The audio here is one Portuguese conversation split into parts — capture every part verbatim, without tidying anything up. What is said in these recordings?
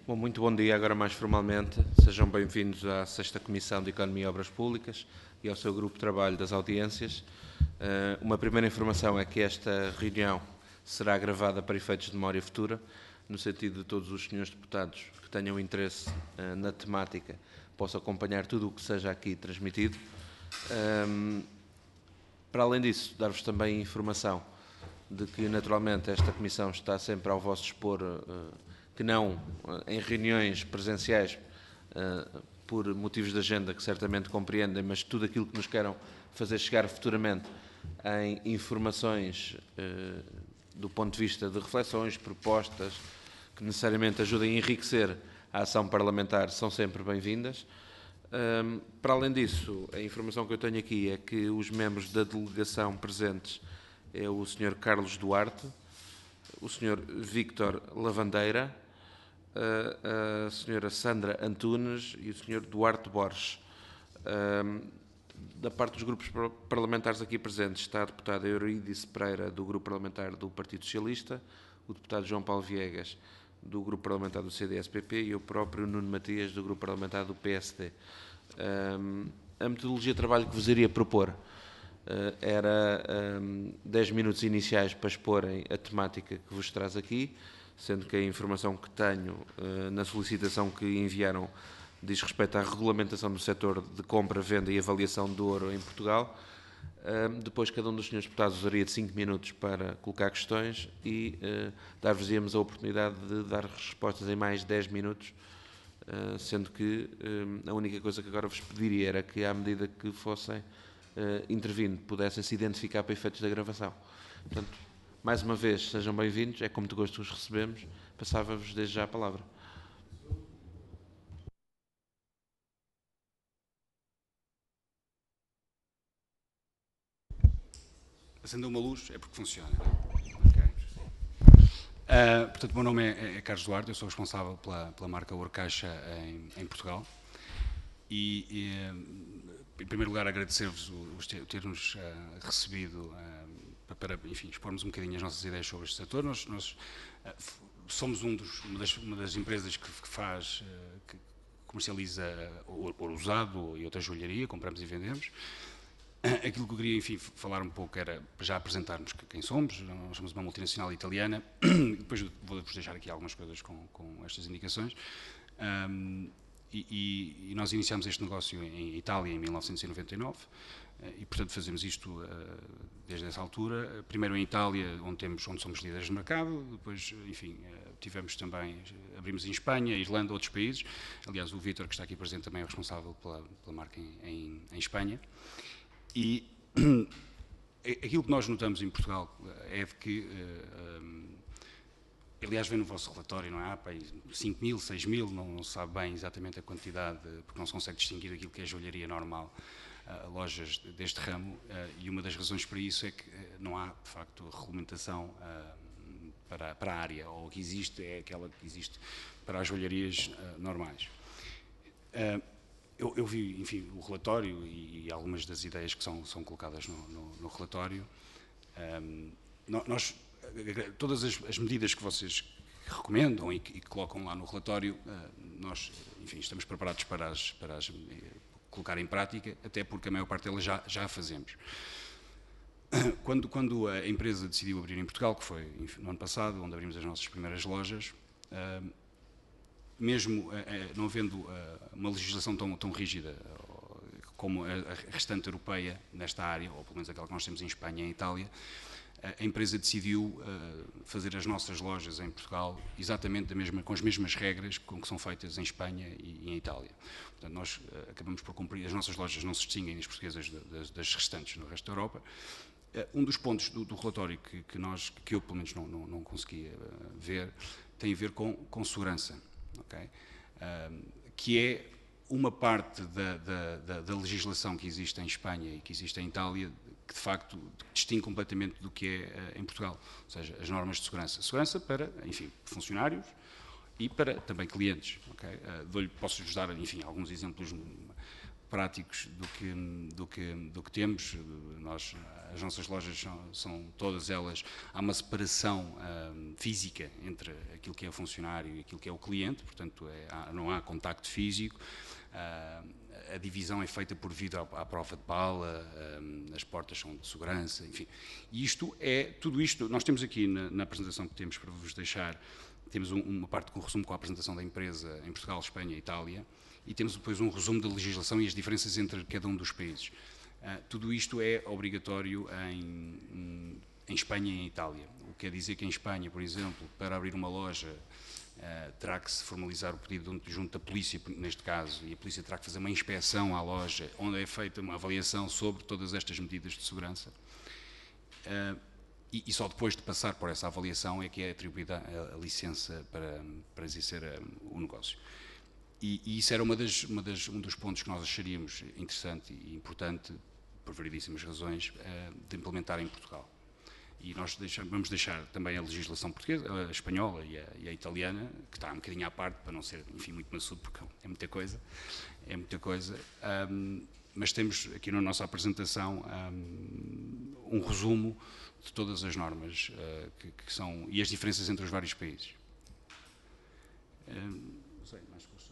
Bom, muito bom dia, agora mais formalmente. Sejam bem-vindos à sexta Comissão de Economia e Obras Públicas e ao seu grupo de trabalho das audiências. Uma primeira informação é que esta reunião será gravada para efeitos de memória futura, no sentido de todos os senhores deputados que tenham interesse na temática possam acompanhar tudo o que seja aqui transmitido. Para além disso, dar-vos também informação de que, naturalmente, esta Comissão está sempre ao vosso dispor, que não em reuniões presenciais, por motivos de agenda que certamente compreendem, mas tudo aquilo que nos queiram fazer chegar futuramente em informações do ponto de vista de reflexões, propostas, que necessariamente ajudem a enriquecer a ação parlamentar, são sempre bem-vindas. Um, para além disso, a informação que eu tenho aqui é que os membros da delegação presentes é o senhor Carlos Duarte, o senhor Víctor Lavandeira, a, a senhora Sandra Antunes e o senhor Duarte Borges. Um, da parte dos grupos parlamentares aqui presentes está a deputada Eurídice Pereira, do grupo parlamentar do Partido Socialista, o deputado João Paulo Viegas, do grupo parlamentar do C D S P P, e eu próprio, Nuno Matias, do grupo parlamentar do P S D. Um, a metodologia de trabalho que vos iria propor uh, era um, dez minutos iniciais para exporem a temática que vos traz aqui, sendo que a informação que tenho uh, na solicitação que enviaram diz respeito à regulamentação do setor de compra, venda e avaliação do ouro em Portugal. Uh, depois cada um dos senhores deputados usaria de cinco minutos para colocar questões e uh, dar-vos-íamos a oportunidade de dar respostas em mais dez minutos, uh, sendo que uh, a única coisa que agora vos pediria era que, à medida que fossem uh, intervindo, pudessem se identificar para efeitos da gravação. Portanto, mais uma vez, sejam bem-vindos, é com muito gosto que os recebemos. Passava-vos desde já a palavra. Acendeu uma luz, é porque funciona. Okay. Uh, portanto, o meu nome é, é Carlos Duarte, eu sou responsável pela, pela marca Orcaixa em, em Portugal. E, e, em primeiro lugar, agradecer-vos o, o ter-nos uh, recebido uh, para, enfim, expormos um bocadinho as nossas ideias sobre este setor. Nós, nós uh, somos um dos, uma, das, uma das empresas que, que faz, uh, que comercializa ouro usado e outra joalharia, compramos e vendemos. Aquilo que eu queria, enfim, falar um pouco era já apresentarmos quem somos. Nós somos uma multinacional italiana, depois vou-vos deixar aqui algumas coisas com, com estas indicações. Um, e, e nós iniciámos este negócio em Itália em mil novecentos e noventa e nove e, portanto, fazemos isto uh, desde essa altura. Primeiro em Itália, onde, temos, onde somos líderes de mercado, depois, enfim, uh, tivemos também, abrimos em Espanha, Irlanda, outros países. Aliás, o Vítor, que está aqui presente, também é responsável pela, pela marca em, em, em Espanha. E aquilo que nós notamos em Portugal é de que, um, aliás, vem no vosso relatório, não é? Há cinco mil, seis mil, não, não se sabe bem exatamente a quantidade, porque não se consegue distinguir aquilo que é joalharia normal, uh, lojas deste ramo, uh, e uma das razões para isso é que não há, de facto, regulamentação uh, para, para a área, ou o que existe é aquela que existe para as joalharias uh, normais. Uh, Eu, eu vi, enfim, o relatório e, e algumas das ideias que são, são colocadas no, no, no relatório. Um, nós, todas as, as medidas que vocês recomendam e que, e que colocam lá no relatório, uh, nós, enfim, estamos preparados para as, para as colocar em prática, até porque a maior parte delas já, já a fazemos. Quando, quando a empresa decidiu abrir em Portugal, que foi enfim, no ano passado, onde abrimos as nossas primeiras lojas, uh, mesmo eh, não havendo uh, uma legislação tão, tão rígida uh, como a, a restante europeia nesta área, ou pelo menos aquela que nós temos em Espanha e em Itália, uh, a empresa decidiu uh, fazer as nossas lojas em Portugal exatamente da mesma, com as mesmas regras com que são feitas em Espanha e, e em Itália. Portanto, nós uh, acabamos por cumprir, as nossas lojas não se distinguem das portuguesas das, das restantes no resto da Europa. Uh, um dos pontos do, do relatório que, que, nós, que eu pelo menos não, não, não conseguia uh, ver tem a ver com, com segurança. Okay? Um, que é uma parte da, da, da, da legislação que existe em Espanha e que existe em Itália, que de facto distingue completamente do que é uh, em Portugal, ou seja, as normas de segurança. Segurança para, enfim, funcionários e para também clientes. Okay? Uh, Posso-vos dar, enfim, alguns exemplos práticos do que, do que, do que temos. Nós, as nossas lojas são, são todas elas, há uma separação um, física entre aquilo que é o funcionário e aquilo que é o cliente, portanto é, há, não há contacto físico. Uh, a divisão é feita por vidro à, à prova de bala, um, as portas são de segurança, enfim. E isto é, tudo isto, nós temos aqui na, na apresentação que temos para vos deixar, temos um, uma parte com resumo com a apresentação da empresa em Portugal, Espanha e Itália, e temos depois um resumo da legislação e as diferenças entre cada um dos países. Uh, tudo isto é obrigatório em, em Espanha e em Itália. O que quer dizer que em Espanha, por exemplo, para abrir uma loja, uh, terá que se formalizar o pedido junto da polícia, neste caso, e a polícia terá que fazer uma inspeção à loja, onde é feita uma avaliação sobre todas estas medidas de segurança. Uh, e, e só depois de passar por essa avaliação é que é atribuída a, a licença para, para exercer um, o negócio. E, e isso era uma das, uma das, um dos pontos que nós acharíamos interessante e importante, por variedíssimas razões, uh, de implementar em Portugal. E nós deixamos, vamos deixar também a legislação portuguesa, a espanhola e a, e a italiana, que está um bocadinho à parte, para não ser, enfim, muito maçudo, porque é muita coisa, é muita coisa. Um, mas temos aqui na nossa apresentação um, um resumo de todas as normas uh, que, que são, e as diferenças entre os vários países. Um, não sei, mais pessoas.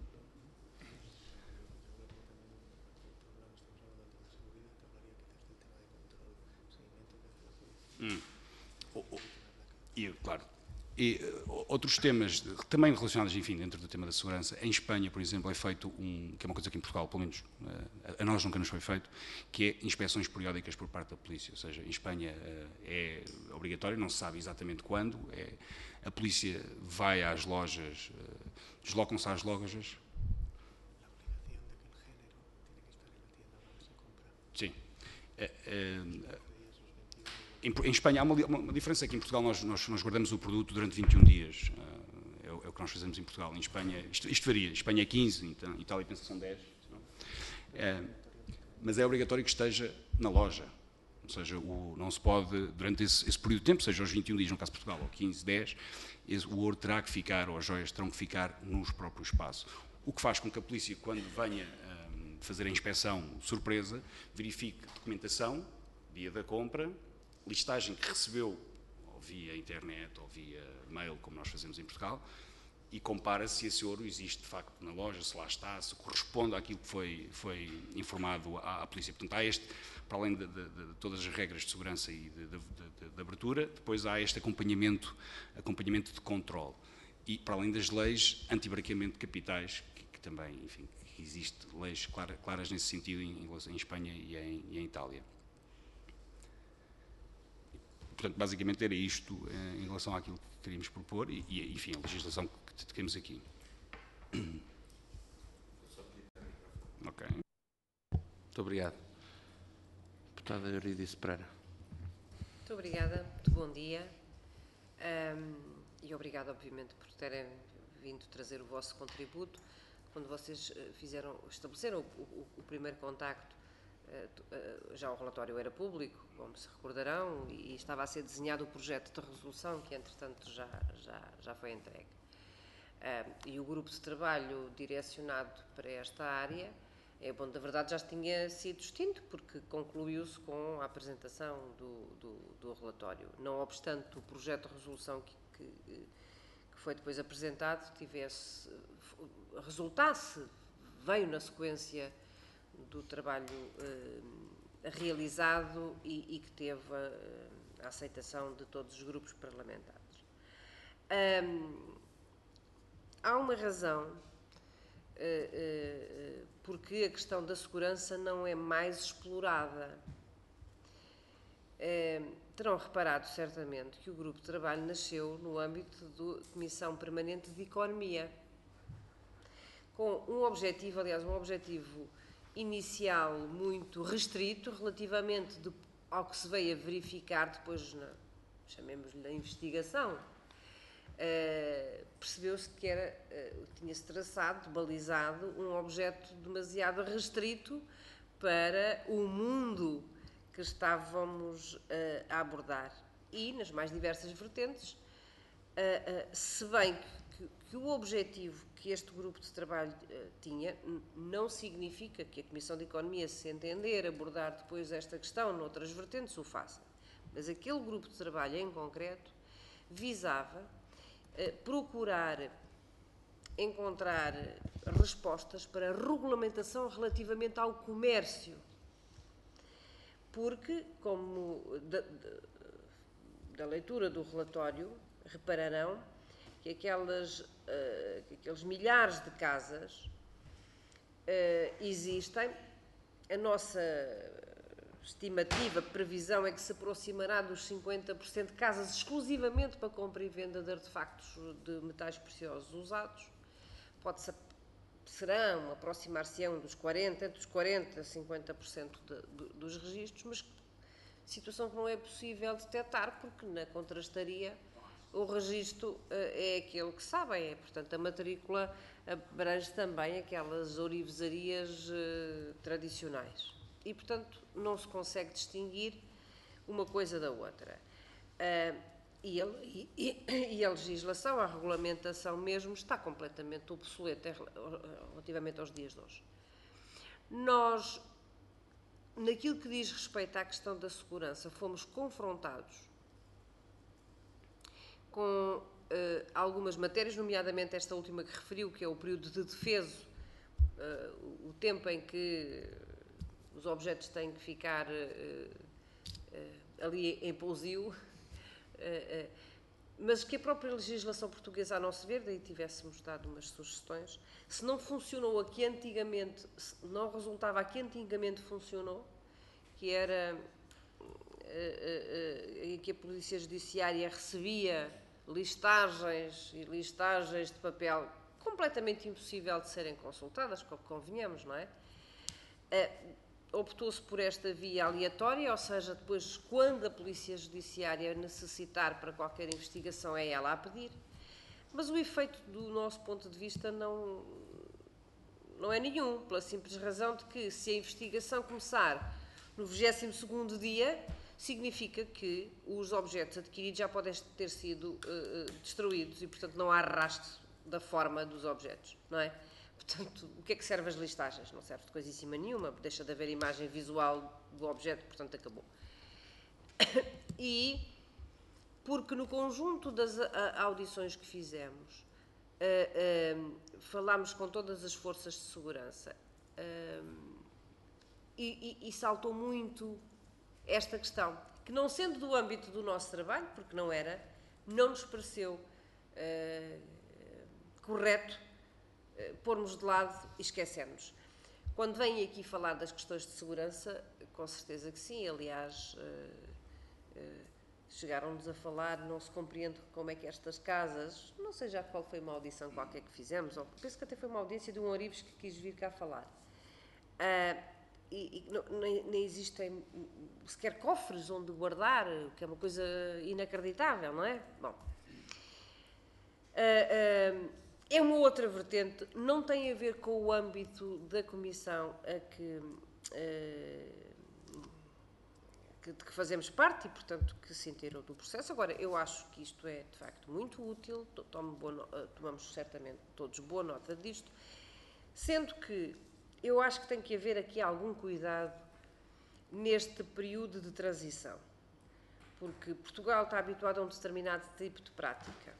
Hum. E, claro, e uh, outros temas também relacionados, enfim, dentro do tema da segurança. Em Espanha, por exemplo, é feito um, que é uma coisa que em Portugal, pelo menos, uh, a nós nunca nos foi feito, que é inspeções periódicas por parte da polícia. Ou seja, em Espanha uh, é obrigatório, não se sabe exatamente quando, é, a polícia vai às lojas, uh, deslocam-se às lojas. Sim. Uh, uh, Em Espanha há uma, uma diferença, que em Portugal nós, nós, nós guardamos o produto durante vinte e um dias, uh, é, o, é o que nós fazemos em Portugal. Em Espanha, isto, isto varia, em Espanha é quinze, então, Itália pensa que são dez, uh, mas é obrigatório que esteja na loja, ou seja, o, não se pode, durante esse, esse período de tempo, seja os vinte e um dias, no caso de Portugal, ou quinze, dez, esse, o ouro terá que ficar, ou as joias terão que ficar nos próprios espaços. O que faz com que a polícia, quando venha uh, fazer a inspeção surpresa, verifique documentação, dia da compra, listagem que recebeu, ou via internet, ou via mail, como nós fazemos em Portugal, e compara se esse ouro existe de facto na loja, se lá está, se corresponde àquilo que foi, foi informado à, à polícia. Portanto, há este, para além de, de, de todas as regras de segurança e de, de, de, de abertura, depois há este acompanhamento, acompanhamento de controle. E para além das leis anti-branqueamento de capitais, que, que também, enfim, que existe leis clara, claras nesse sentido em, em Espanha e em, e em Itália. Portanto, basicamente era isto eh, em relação àquilo que queríamos propor e, e, enfim, a legislação que temos aqui. Ok. Muito obrigado. Deputada Eurídice Pereira. Muito obrigada, muito bom dia. Um, e obrigado, obviamente, por terem vindo trazer o vosso contributo. Quando vocês fizeram, estabeleceram o, o, o primeiro contacto, já o relatório era público, como se recordarão, e estava a ser desenhado o projeto de resolução, que entretanto já, já, já foi entregue. E o grupo de trabalho direcionado para esta área, é bom, da verdade já tinha sido extinto, porque concluiu-se com a apresentação do, do, do relatório. Não obstante o projeto de resolução que, que, que foi depois apresentado tivesse, resultasse, veio na sequência do trabalho eh, realizado e, e que teve a, a aceitação de todos os grupos parlamentares. Um, há uma razão eh, eh, porque a questão da segurança não é mais explorada. Eh, terão reparado certamente que o grupo de trabalho nasceu no âmbito da Comissão Permanente de Economia, com um objetivo, aliás, um objetivo inicial muito restrito relativamente de, ao que se veio a verificar depois, na, chamemos-lhe a investigação, uh, percebeu-se que era, uh, tinha-se traçado, balizado, um objeto demasiado restrito para o mundo que estávamos uh, a abordar. E, nas mais diversas vertentes, uh, uh, se bem que, que o objetivo que este grupo de trabalho uh, tinha não significa que a Comissão de Economia, se entender abordar depois esta questão noutras vertentes, o faça. Mas aquele grupo de trabalho em concreto visava uh, procurar encontrar respostas para a regulamentação relativamente ao comércio. Porque, como da, da, da leitura do relatório, repararão que, aquelas, uh, que aqueles milhares de casas uh, existem. A nossa estimativa, previsão, é que se aproximará dos cinquenta por cento de casas exclusivamente para compra e venda de artefactos de metais preciosos usados. Pode-se, serão, aproximar-se-ão dos quarenta, entre os quarenta a cinquenta por cento de, de, dos registros, mas situação que não é possível detectar, porque na contrastaria o registro uh, é aquele que sabem, é, portanto, a matrícula abrange também aquelas ourivezarias uh, tradicionais. E, portanto, não se consegue distinguir uma coisa da outra. Uh, e, a, e, e a legislação, a regulamentação mesmo, está completamente obsoleta relativamente aos dias de hoje. Nós, naquilo que diz respeito à questão da segurança, fomos confrontados com uh, algumas matérias, nomeadamente esta última que referiu, que é o período de defeso, uh, o tempo em que os objetos têm que ficar uh, uh, ali em pousio, uh, uh, mas que a própria legislação portuguesa, a nosso ver, daí tivéssemos dado umas sugestões, se não funcionou a que antigamente, se não resultava a que antigamente funcionou, que era uh, uh, uh, que a Polícia Judiciária recebia listagens e listagens de papel completamente impossível de serem consultadas, como convenhamos, não é? Uh, optou-se por esta via aleatória, ou seja, depois, quando a Polícia Judiciária necessitar para qualquer investigação, é ela a pedir, mas o efeito, do nosso ponto de vista, não, não é nenhum, pela simples razão de que, se a investigação começar no vigésimo segundo dia, significa que os objetos adquiridos já podem ter sido uh, destruídos e, portanto, não há rastro da forma dos objetos, não é? Portanto, o que é que serve as listagens? Não serve de coisíssima nenhuma, deixa de haver imagem visual do objeto, portanto, acabou. E, porque no conjunto das audições que fizemos, uh, uh, falámos com todas as forças de segurança uh, e, e, e saltou muito esta questão, que não sendo do âmbito do nosso trabalho, porque não era, não nos pareceu uh, correto uh, pormos de lado e esquecermos. Quando vêm aqui falar das questões de segurança, com certeza que sim, aliás, uh, uh, chegaram-nos a falar, não se compreende como é que estas casas, não sei já qual foi uma audição qualquer que fizemos, ou penso que até foi uma audiência de um Orives que quis vir cá falar. Uh, E, e não, nem, nem existem sequer cofres onde guardar, o que é uma coisa inacreditável, não é? Bom, uh, uh, é uma outra vertente, não tem a ver com o âmbito da Comissão a que, uh, que, de que fazemos parte e, portanto, que se inteirou do processo. Agora, eu acho que isto é, de facto, muito útil, tomo boa no, tomamos certamente todos boa nota disto, sendo que eu acho que tem que haver aqui algum cuidado neste período de transição, porque Portugal está habituado a um determinado tipo de prática.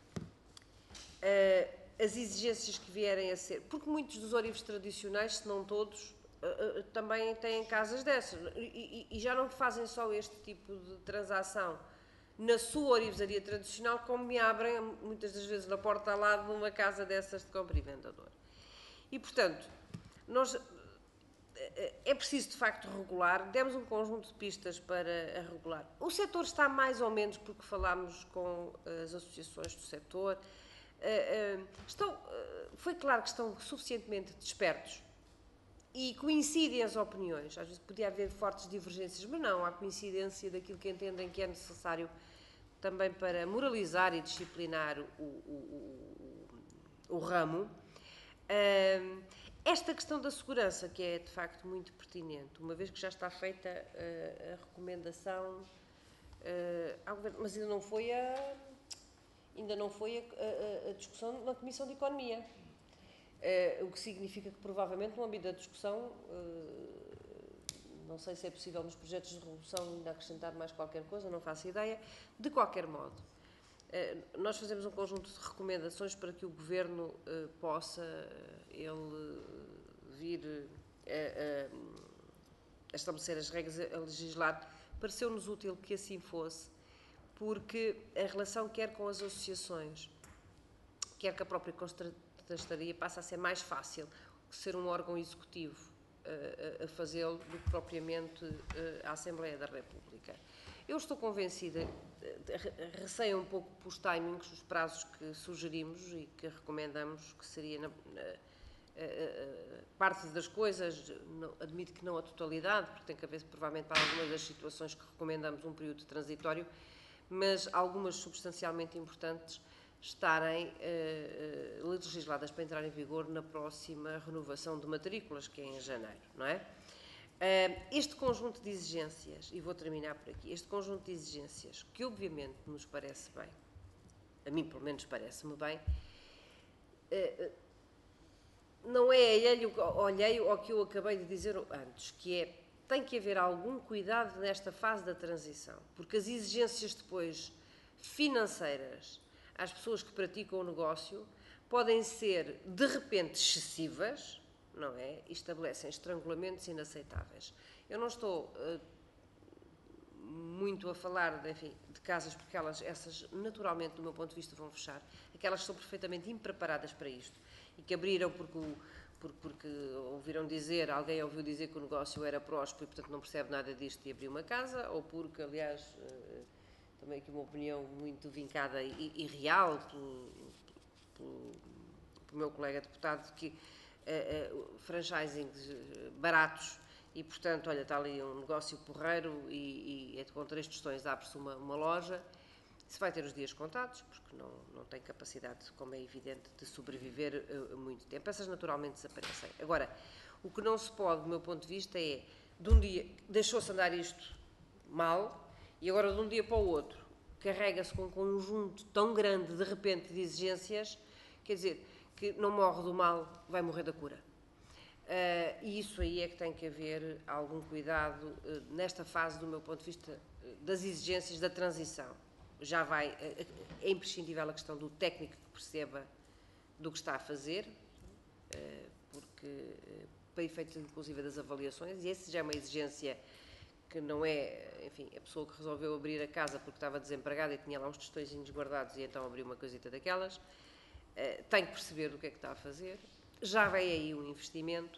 As exigências que vierem a ser, porque muitos dos ourives tradicionais, se não todos, também têm casas dessas, e já não fazem só este tipo de transação na sua ourivesaria tradicional, como me abrem muitas das vezes na porta ao lado de uma casa dessas de compra e vendedor. E, portanto, nós, é preciso, de facto, regular. Demos um conjunto de pistas para regular. O setor está mais ou menos, porque falámos com as associações do setor, estão, foi claro que estão suficientemente despertos e coincidem as opiniões. Às vezes podia haver fortes divergências, mas não, há coincidência daquilo que entendem que é necessário também para moralizar e disciplinar o, o, o, o ramo. Esta questão da segurança, que é de facto muito pertinente, uma vez que já está feita uh, a recomendação uh, ao governo, mas ainda não foi a, ainda não foi a, a, a discussão na Comissão de Economia. Uh, o que significa que, provavelmente, no âmbito da discussão, uh, não sei se é possível nos projetos de resolução ainda acrescentar mais qualquer coisa, não faço ideia. De qualquer modo, uh, nós fazemos um conjunto de recomendações para que o Governo uh, possa, uh, ele, vir uh, uh, a estabelecer as regras, a legislar. Pareceu-nos útil que assim fosse, porque a relação quer com as associações, quer com a própria Constataria, passa a ser mais fácil ser um órgão executivo uh, a fazê-lo do que propriamente uh, a Assembleia da República. Eu estou convencida, uh, receio um pouco pelos timings, os prazos que sugerimos e que recomendamos, que seria na, na, Uh, parte das coisas, não, admito que não a totalidade, porque tem que haver, provavelmente, para algumas das situações que recomendamos, um período transitório, mas algumas substancialmente importantes estarem uh, uh, legisladas para entrar em vigor na próxima renovação de matrículas, que é em janeiro, não é? Uh, este conjunto de exigências, e vou terminar por aqui, este conjunto de exigências, que obviamente nos parece bem, a mim pelo menos parece-me bem, uh, não é alheio, alheio ao que eu acabei de dizer antes, que é, tem que haver algum cuidado nesta fase da transição, porque as exigências depois financeiras às pessoas que praticam o negócio podem ser, de repente, excessivas, não é? E estabelecem estrangulamentos inaceitáveis. Eu não estou uh, muito a falar, de, enfim, de casas, porque elas, essas, naturalmente, do meu ponto de vista, vão fechar. Aquelas que são perfeitamente impreparadas para isto e que abriram porque, porque, porque ouviram dizer, alguém ouviu dizer que o negócio era próspero e, portanto, não percebe nada disto e abriu uma casa, ou porque, aliás, uh, também aqui uma opinião muito vincada e, e real pelo, pelo, pelo meu colega deputado, que uh, uh, franchisings baratos e, portanto, olha, está ali um negócio porreiro e, e é com três tostões abre-se uma, uma loja, se vai ter os dias contados, porque não, não tem capacidade, como é evidente, de sobreviver uh, muito tempo. Essas naturalmente desaparecem. Agora, o que não se pode, do meu ponto de vista, é, de um dia, deixou-se andar isto mal, e agora de um dia para o outro, carrega-se com um conjunto tão grande, de repente, de exigências, quer dizer, que não morre do mal, vai morrer da cura. Uh, e isso aí é que tem que haver algum cuidado uh, nesta fase, do meu ponto de vista, uh, das exigências da transição. Já vai, uh, é imprescindível a questão do técnico que perceba do que está a fazer, uh, porque, uh, para efeitos inclusive das avaliações, e essa já é uma exigência que não é, enfim, a pessoa que resolveu abrir a casa porque estava desempregada e tinha lá uns tostõezinhos guardados e então abriu uma coisita daquelas, uh, tem que perceber do que é que está a fazer. Já vem aí um investimento.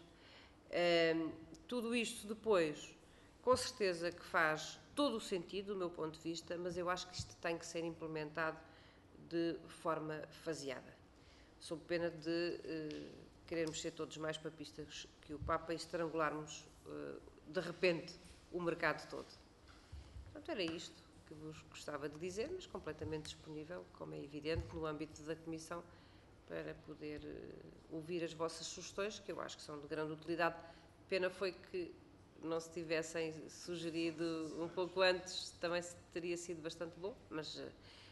Uh, tudo isto depois, com certeza que faz todo o sentido, do meu ponto de vista, mas eu acho que isto tem que ser implementado de forma faseada, sob pena de uh, querermos ser todos mais papistas que o Papa e estrangularmos, uh, de repente, o mercado todo. Portanto, era isto que vos gostava de dizer, mas completamente disponível, como é evidente, no âmbito da Comissão, para poder uh, ouvir as vossas sugestões, que eu acho que são de grande utilidade. Pena foi que não se tivessem sugerido um pouco antes, também teria sido bastante bom, mas uh,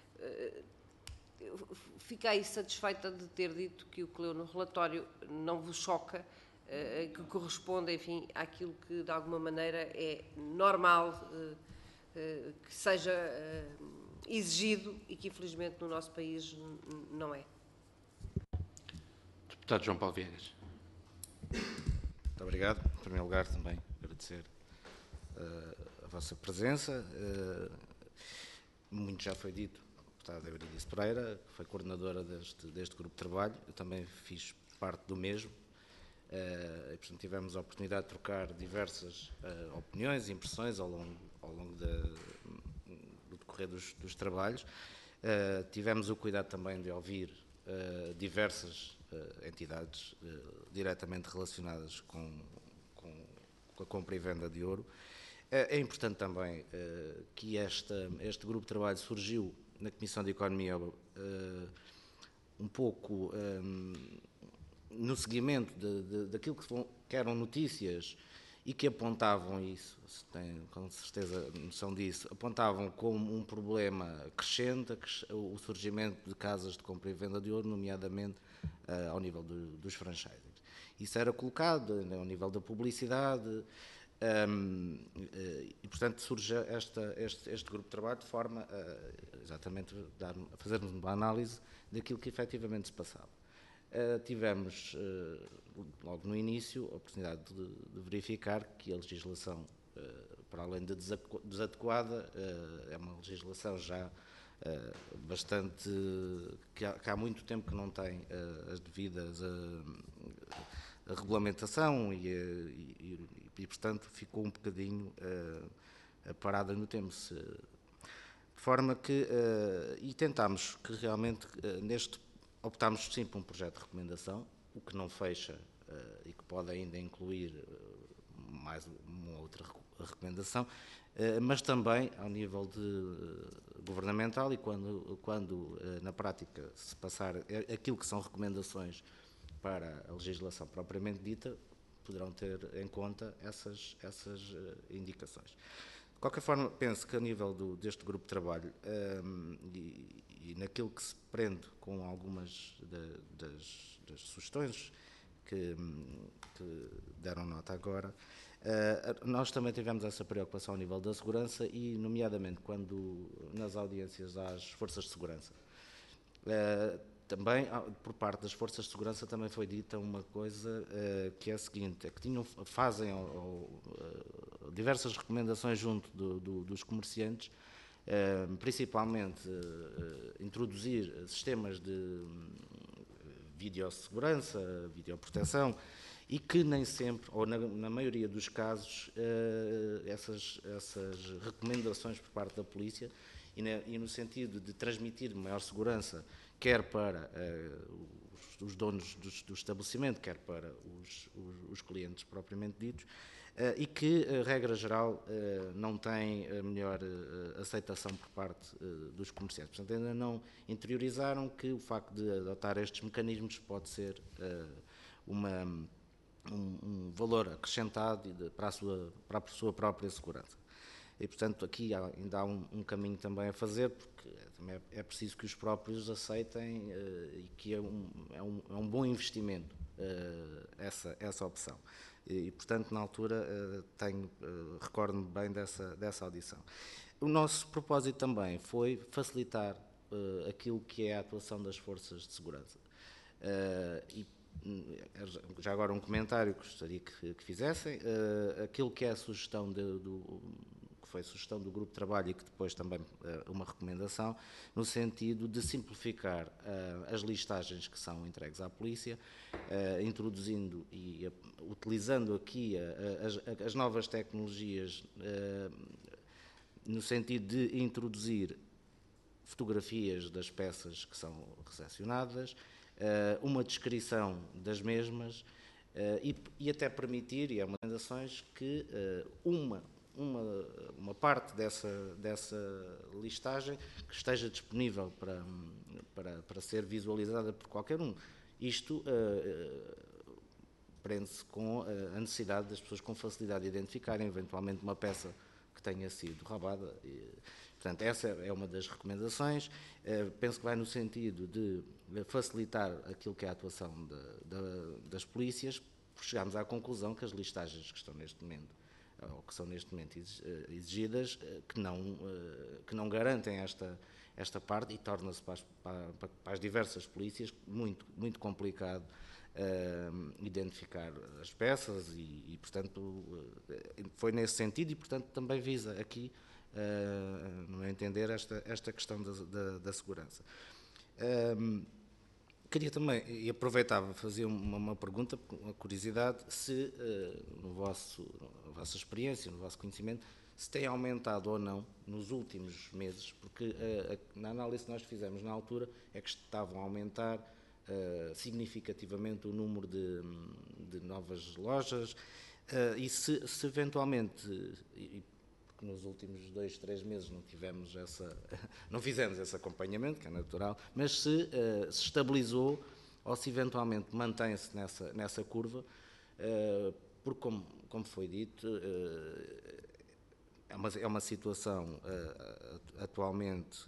uh, fiquei satisfeita de ter dito que o que leu no relatório não vos choca, uh, que corresponde, enfim, àquilo que de alguma maneira é normal uh, uh, que seja uh, exigido e que infelizmente no nosso país não é. Deputado João Paulo Viegas. Muito obrigado. Em primeiro lugar, também agradecer uh, a vossa presença. Uh, muito já foi dito. A deputada Eurídice Pereira, que foi coordenadora deste, deste grupo de trabalho. Eu também fiz parte do mesmo. Uh, e, portanto, tivemos a oportunidade de trocar diversas uh, opiniões e impressões ao longo, ao longo de, do decorrer dos, dos trabalhos. Uh, tivemos o cuidado também de ouvir uh, diversas Uh, entidades uh, diretamente relacionadas com, com, com a compra e venda de ouro. Uh, é importante também uh, que esta, este grupo de trabalho surgiu na Comissão de Economia uh, um pouco um, no seguimento de, de, daquilo que, vão, que eram notícias e que apontavam isso, se tem com certeza noção disso, apontavam como um problema crescente o surgimento de casas de compra e venda de ouro, nomeadamente uh, ao nível do, dos franchisings. Isso era colocado né, ao nível da publicidade, um, e portanto surge esta, este, este grupo de trabalho de forma a exatamente dar, a fazermos uma análise daquilo que efetivamente se passava. Uh, tivemos, uh, logo no início, a oportunidade de, de verificar que a legislação, uh, para além de desadequada, uh, é uma legislação já uh, bastante, que há, que há muito tempo que não tem uh, as devidas a, a regulamentação e, e, e, e, portanto, ficou um bocadinho uh, parada no tempo. -se. De forma que, uh, e tentámos que realmente, uh, neste optámos sim por um projeto de recomendação, o que não fecha uh, e que pode ainda incluir uh, mais uma outra recomendação, uh, mas também ao nível de, uh, governamental e quando, quando uh, na prática se passar aquilo que são recomendações para a legislação propriamente dita, poderão ter em conta essas, essas uh, indicações. De qualquer forma, penso que a nível do, deste grupo de trabalho um, e, e naquilo que se prende com algumas de, das, das sugestões que, que deram nota agora, uh, nós também tivemos essa preocupação ao nível da segurança e, nomeadamente, quando nas audiências às forças de segurança. Uh, também, por parte das forças de segurança, também foi dita uma coisa uh, que é a seguinte, é que tinham, fazem ou, ou, uh, diversas recomendações junto do, do, dos comerciantes, uh, principalmente uh, introduzir sistemas de uh, videossegurança, videoproteção, e que nem sempre, ou na, na maioria dos casos, uh, essas, essas recomendações por parte da polícia, e, na, e no sentido de transmitir maior segurança, quer para uh, os, os donos do, do estabelecimento, quer para os, os, os clientes propriamente ditos, uh, e que, uh, regra geral, uh, não tem a melhor uh, aceitação por parte uh, dos comerciantes. Portanto, ainda não interiorizaram que o facto de adotar estes mecanismos pode ser uh, uma, um, um valor acrescentado de, para, a sua, para a sua própria segurança. E, portanto, aqui há, ainda há um, um caminho também a fazer, porque também é, é preciso que os próprios aceitem uh, e que é um, é um, é um bom investimento uh, essa, essa opção. E, portanto, na altura, uh, tenho, uh, recordo-me bem dessa, dessa audição. O nosso propósito também foi facilitar uh, aquilo que é a atuação das forças de segurança. Uh, e, já agora um comentário que gostaria que, que fizessem, uh, aquilo que é a sugestão de, do foi sugestão do grupo de trabalho e que depois também uh, uma recomendação, no sentido de simplificar uh, as listagens que são entregues à polícia, uh, introduzindo e uh, utilizando aqui uh, as, as novas tecnologias uh, no sentido de introduzir fotografias das peças que são recepcionadas, uh, uma descrição das mesmas uh, e, e até permitir, e é uma das recomendações, que uh, uma Uma, uma parte dessa, dessa listagem que esteja disponível para, para, para ser visualizada por qualquer um. Isto uh, prende-se com a necessidade das pessoas com facilidade de identificarem eventualmente uma peça que tenha sido roubada. E, portanto, essa é uma das recomendações. Uh, penso que vai no sentido de facilitar aquilo que é a atuação de, de, das polícias, porque chegámos à conclusão que as listagens que estão neste momento ou que são neste momento exigidas, que não, que não garantem esta, esta parte e torna-se para, para, para as diversas polícias muito, muito complicado uh, identificar as peças e, e, portanto, foi nesse sentido e, portanto, também visa aqui, uh, no meu entender, esta, esta questão da, da, da segurança. Um, Queria também, e aproveitava, fazer uma, uma pergunta, uma curiosidade, se uh, no vosso, na vossa experiência, no vosso conhecimento, se tem aumentado ou não nos últimos meses, porque uh, a, na análise que nós fizemos na altura é que estavam a aumentar uh, significativamente o número de, de novas lojas uh, e se, se eventualmente, e, porque nos últimos dois, três meses não tivemos essa, não fizemos esse acompanhamento, que é natural, mas se uh, se estabilizou ou se eventualmente mantém-se nessa, nessa curva, uh, porque, como, como foi dito, é uma, é uma situação atualmente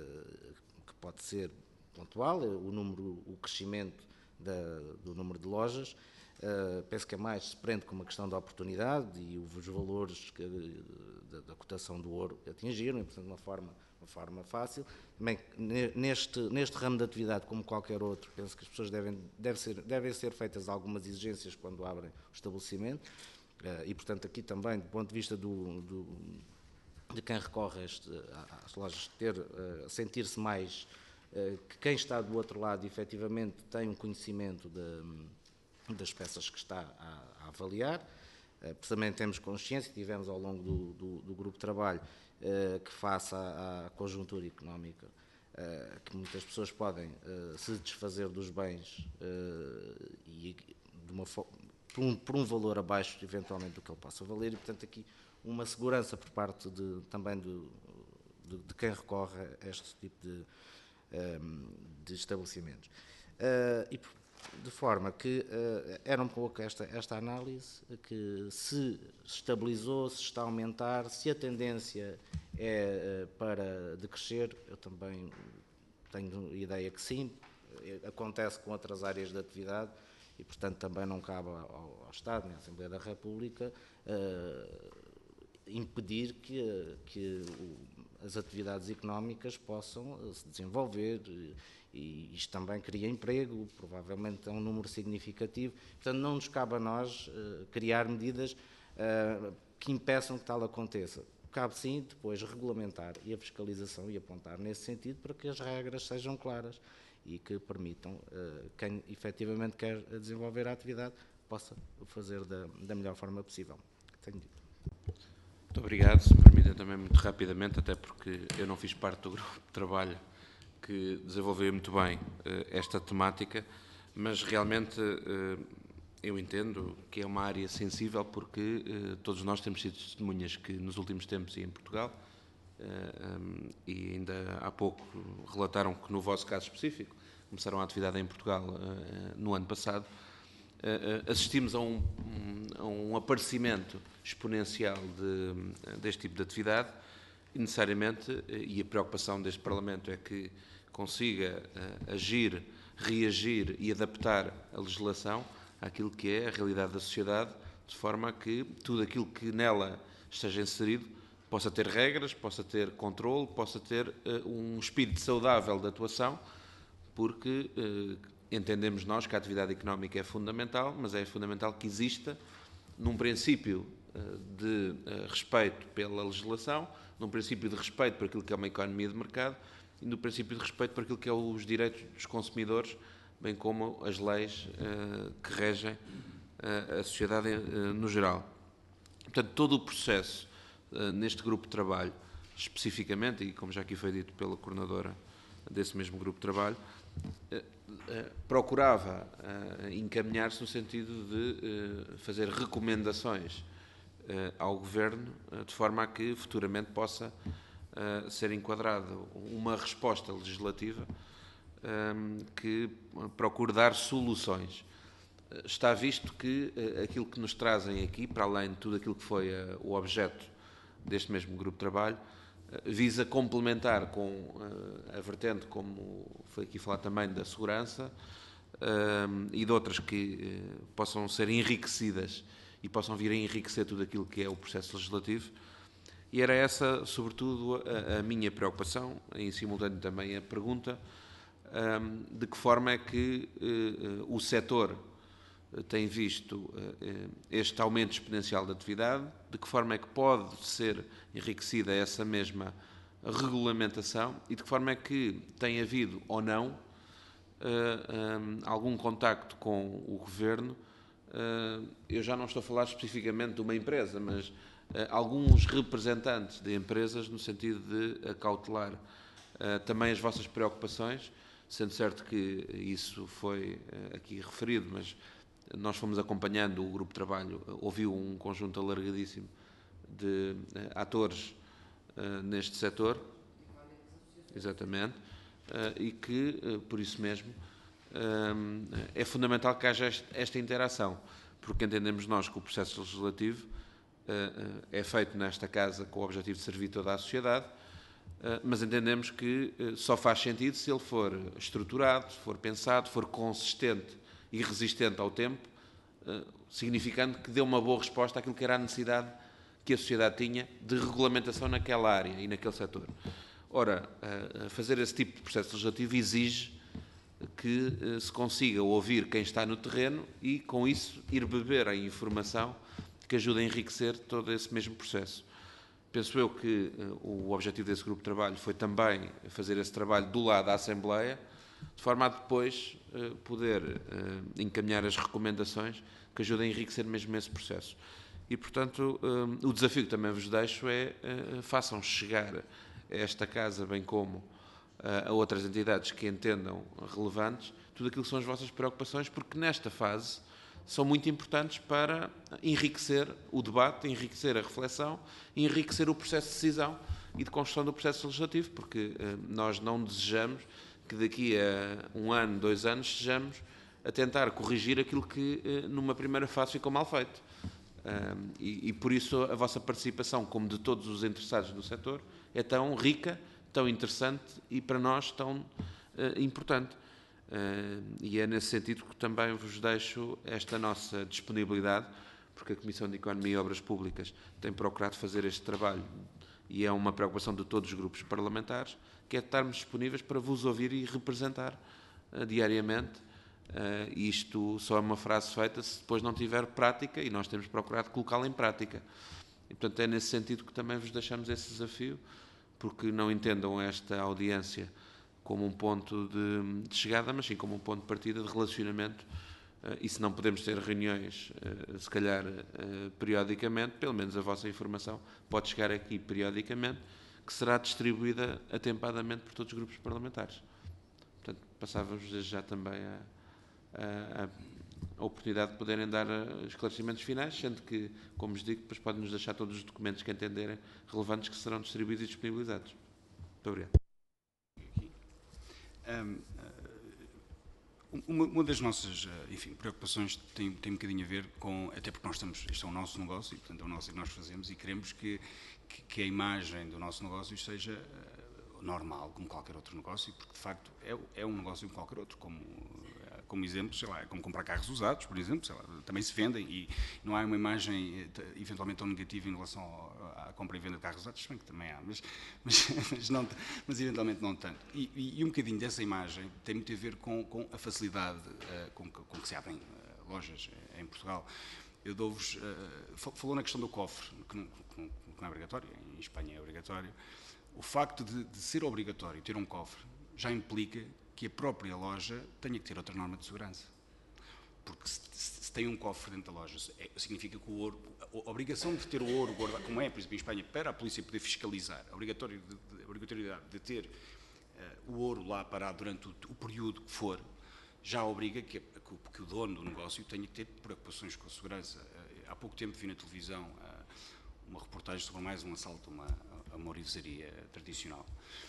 que pode ser pontual, o número, o crescimento da, do número de lojas. Uh, penso que é mais, se prende com uma questão da oportunidade e os valores que, da, da cotação do ouro atingiram, e, portanto, de uma forma, uma forma fácil. Também, neste, neste ramo de atividade, como qualquer outro, penso que as pessoas devem, devem, ser, devem ser feitas algumas exigências quando abrem o estabelecimento, uh, e, portanto, aqui também, do ponto de vista do, do, de quem recorre a este, às lojas, ter, uh, sentir-se mais uh, que quem está do outro lado, efetivamente, tem um conhecimento de das peças que está a, a avaliar. Uh, também temos consciência, tivemos ao longo do, do, do grupo de trabalho, uh, que face à, à conjuntura económica, uh, que muitas pessoas podem uh, se desfazer dos bens uh, e de uma por, um, por um valor abaixo, eventualmente, do que ele possa valer, e, portanto, aqui uma segurança por parte de, também do, de, de quem recorre a este tipo de, um, de estabelecimentos. Uh, e, de forma que uh, era um pouco esta, esta análise, que se estabilizou, se está a aumentar, se a tendência é uh, para decrescer, eu também tenho ideia que sim, acontece com outras áreas de atividade e, portanto, também não cabe ao, ao Estado, nem à Assembleia da República, uh, impedir que, que o, as atividades económicas possam uh, se desenvolver. E isto também cria emprego, provavelmente é um número significativo. Portanto, não nos cabe a nós uh, criar medidas uh, que impeçam que tal aconteça. Cabe sim depois regulamentar e a fiscalização e apontar nesse sentido para que as regras sejam claras e que permitam uh, quem efetivamente quer desenvolver a atividade possa o fazer da, da melhor forma possível. Tenho dito. Muito obrigado. Se me permitem também muito rapidamente, até porque eu não fiz parte do grupo de trabalho que desenvolveu muito bem uh, esta temática, mas realmente uh, eu entendo que é uma área sensível porque uh, todos nós temos sido testemunhas que nos últimos tempos e em Portugal, uh, um, e ainda há pouco relataram que no vosso caso específico, começaram a atividade em Portugal uh, no ano passado, uh, uh, assistimos a um, um, a um aparecimento exponencial de, deste tipo de atividade e necessariamente, uh, e a preocupação deste Parlamento é que consiga uh, agir, reagir e adaptar a legislação àquilo que é a realidade da sociedade, de forma a que tudo aquilo que nela esteja inserido possa ter regras, possa ter controle, possa ter uh, um espírito saudável de atuação, porque uh, entendemos nós que a atividade económica é fundamental, mas é fundamental que exista num princípio uh, de uh, respeito pela legislação, num princípio de respeito por aquilo que é uma economia de mercado, e no princípio de respeito por aquilo que é os direitos dos consumidores, bem como as leis uh, que regem uh, a sociedade uh, no geral. Portanto, todo o processo uh, neste grupo de trabalho, especificamente, e como já aqui foi dito pela coordenadora desse mesmo grupo de trabalho, uh, uh, procurava uh, encaminhar-se no sentido de uh, fazer recomendações uh, ao Governo, uh, de forma a que futuramente possa Uh, ser enquadrada uma resposta legislativa um, que procure dar soluções. Uh, está visto que uh, aquilo que nos trazem aqui, para além de tudo aquilo que foi uh, o objeto deste mesmo grupo de trabalho, uh, visa complementar com uh, a vertente, como foi aqui falado também, da segurança uh, e de outras que uh, possam ser enriquecidas e possam vir a enriquecer tudo aquilo que é o processo legislativo. E era essa, sobretudo, a, a minha preocupação, em simultâneo também a pergunta, um, de que forma é que uh, o setor tem visto uh, este aumento exponencial da atividade, de que forma é que pode ser enriquecida essa mesma regulamentação e de que forma é que tem havido ou não uh, um, algum contacto com o Governo. Uh, eu já não estou a falar especificamente de uma empresa, mas Uh, alguns representantes de empresas no sentido de acautelar uh, também as vossas preocupações, sendo certo que isso foi uh, aqui referido, mas nós fomos acompanhando o grupo de trabalho, uh, ouviu um conjunto alargadíssimo de uh, atores uh, neste setor, exatamente, uh, e que, uh, por isso mesmo, uh, é fundamental que haja esta interação. porque entendemos nós que o processo legislativo uh, é feito nesta Casa com o objetivo de servir toda a sociedade, uh, mas entendemos que uh, só faz sentido se ele for estruturado, for pensado, for consistente e resistente ao tempo, uh, significando que dê uma boa resposta àquilo que era a necessidade que a sociedade tinha de regulamentação naquela área e naquele setor. Ora, uh, fazer esse tipo de processo legislativo exige que uh, se consiga ouvir quem está no terreno e, com isso, ir beber a informação que ajuda a enriquecer todo esse mesmo processo. Penso eu que uh, o objetivo desse grupo de trabalho foi também fazer esse trabalho do lado da Assembleia, de forma a depois uh, poder uh, encaminhar as recomendações que ajudem a enriquecer mesmo esse processo. E, portanto, uh, o desafio que também vos deixo é uh, façam chegar a esta Casa, bem como a outras entidades que entendam relevantes, tudo aquilo que são as vossas preocupações, porque nesta fase são muito importantes para enriquecer o debate, enriquecer a reflexão e enriquecer o processo de decisão e de construção do processo legislativo, porque eh, nós não desejamos que daqui a um ano, dois anos, estejamos a tentar corrigir aquilo que eh, numa primeira fase ficou mal feito. Um, e, e por isso a vossa participação, como de todos os interessados no setor, é tão rica, tão interessante e para nós tão uh, importante. Uh, e é nesse sentido que também vos deixo esta nossa disponibilidade, porque a Comissão de Economia e Obras Públicas tem procurado fazer este trabalho e é uma preocupação de todos os grupos parlamentares, que é estarmos disponíveis para vos ouvir e representar uh, diariamente. Uh, isto só é uma frase feita se depois não tiver prática e nós temos procurado colocá-la em prática. E, portanto, é nesse sentido que também vos deixamos esse desafio, porque não entendam esta audiência como um ponto de, de chegada, mas sim como um ponto de partida de relacionamento, uh, e se não podemos ter reuniões, uh, se calhar, uh, periodicamente, pelo menos a vossa informação pode chegar aqui periodicamente, que será distribuída atempadamente por todos os grupos parlamentares. Portanto, passava-vos desde já também a, a, a oportunidade de poderem dar uh, esclarecimentos finais, sendo que, como vos digo, depois podem-nos deixar todos os documentos que entenderem relevantes que serão distribuídos e disponibilizados. Muito obrigado. Um, uma, uma das nossas, enfim, preocupações tem, tem um bocadinho a ver com, até porque nós estamos, este é o nosso negócio e, portanto, é o nosso que nós fazemos e queremos que, que, que a imagem do nosso negócio seja uh, normal, como qualquer outro negócio, porque, de facto, é, é um negócio como qualquer outro, como... como exemplo, sei lá, é como comprar carros usados, por exemplo, sei lá, também se vendem e não há uma imagem eventualmente tão negativa em relação à compra e venda de carros usados, se bem que também há, mas, mas, mas, não, mas eventualmente não tanto. E, e, e um bocadinho dessa imagem tem muito a ver com, com a facilidade uh, com, que, com que se abrem uh, lojas em Portugal. Eu dou-vos, uh, falou na questão do cofre, que não, que não, que não é obrigatório, em Espanha é obrigatório. O facto de, de ser obrigatório ter um cofre já implica que a própria loja tenha que ter outra norma de segurança. Porque se, se, se tem um cofre dentro da loja, é, significa que o ouro, a, a obrigação de ter o ouro guardado, como é, por exemplo, em Espanha, para a polícia poder fiscalizar, a obrigatoriedade de, de, a obrigatoriedade de ter uh, o ouro lá parado durante o, o período que for, já obriga que, que, o, que o dono do negócio tenha que ter preocupações com a segurança. Uh, há pouco tempo vi na televisão uh, uma reportagem sobre mais um assalto a uma, a uma orivesaria tradicional.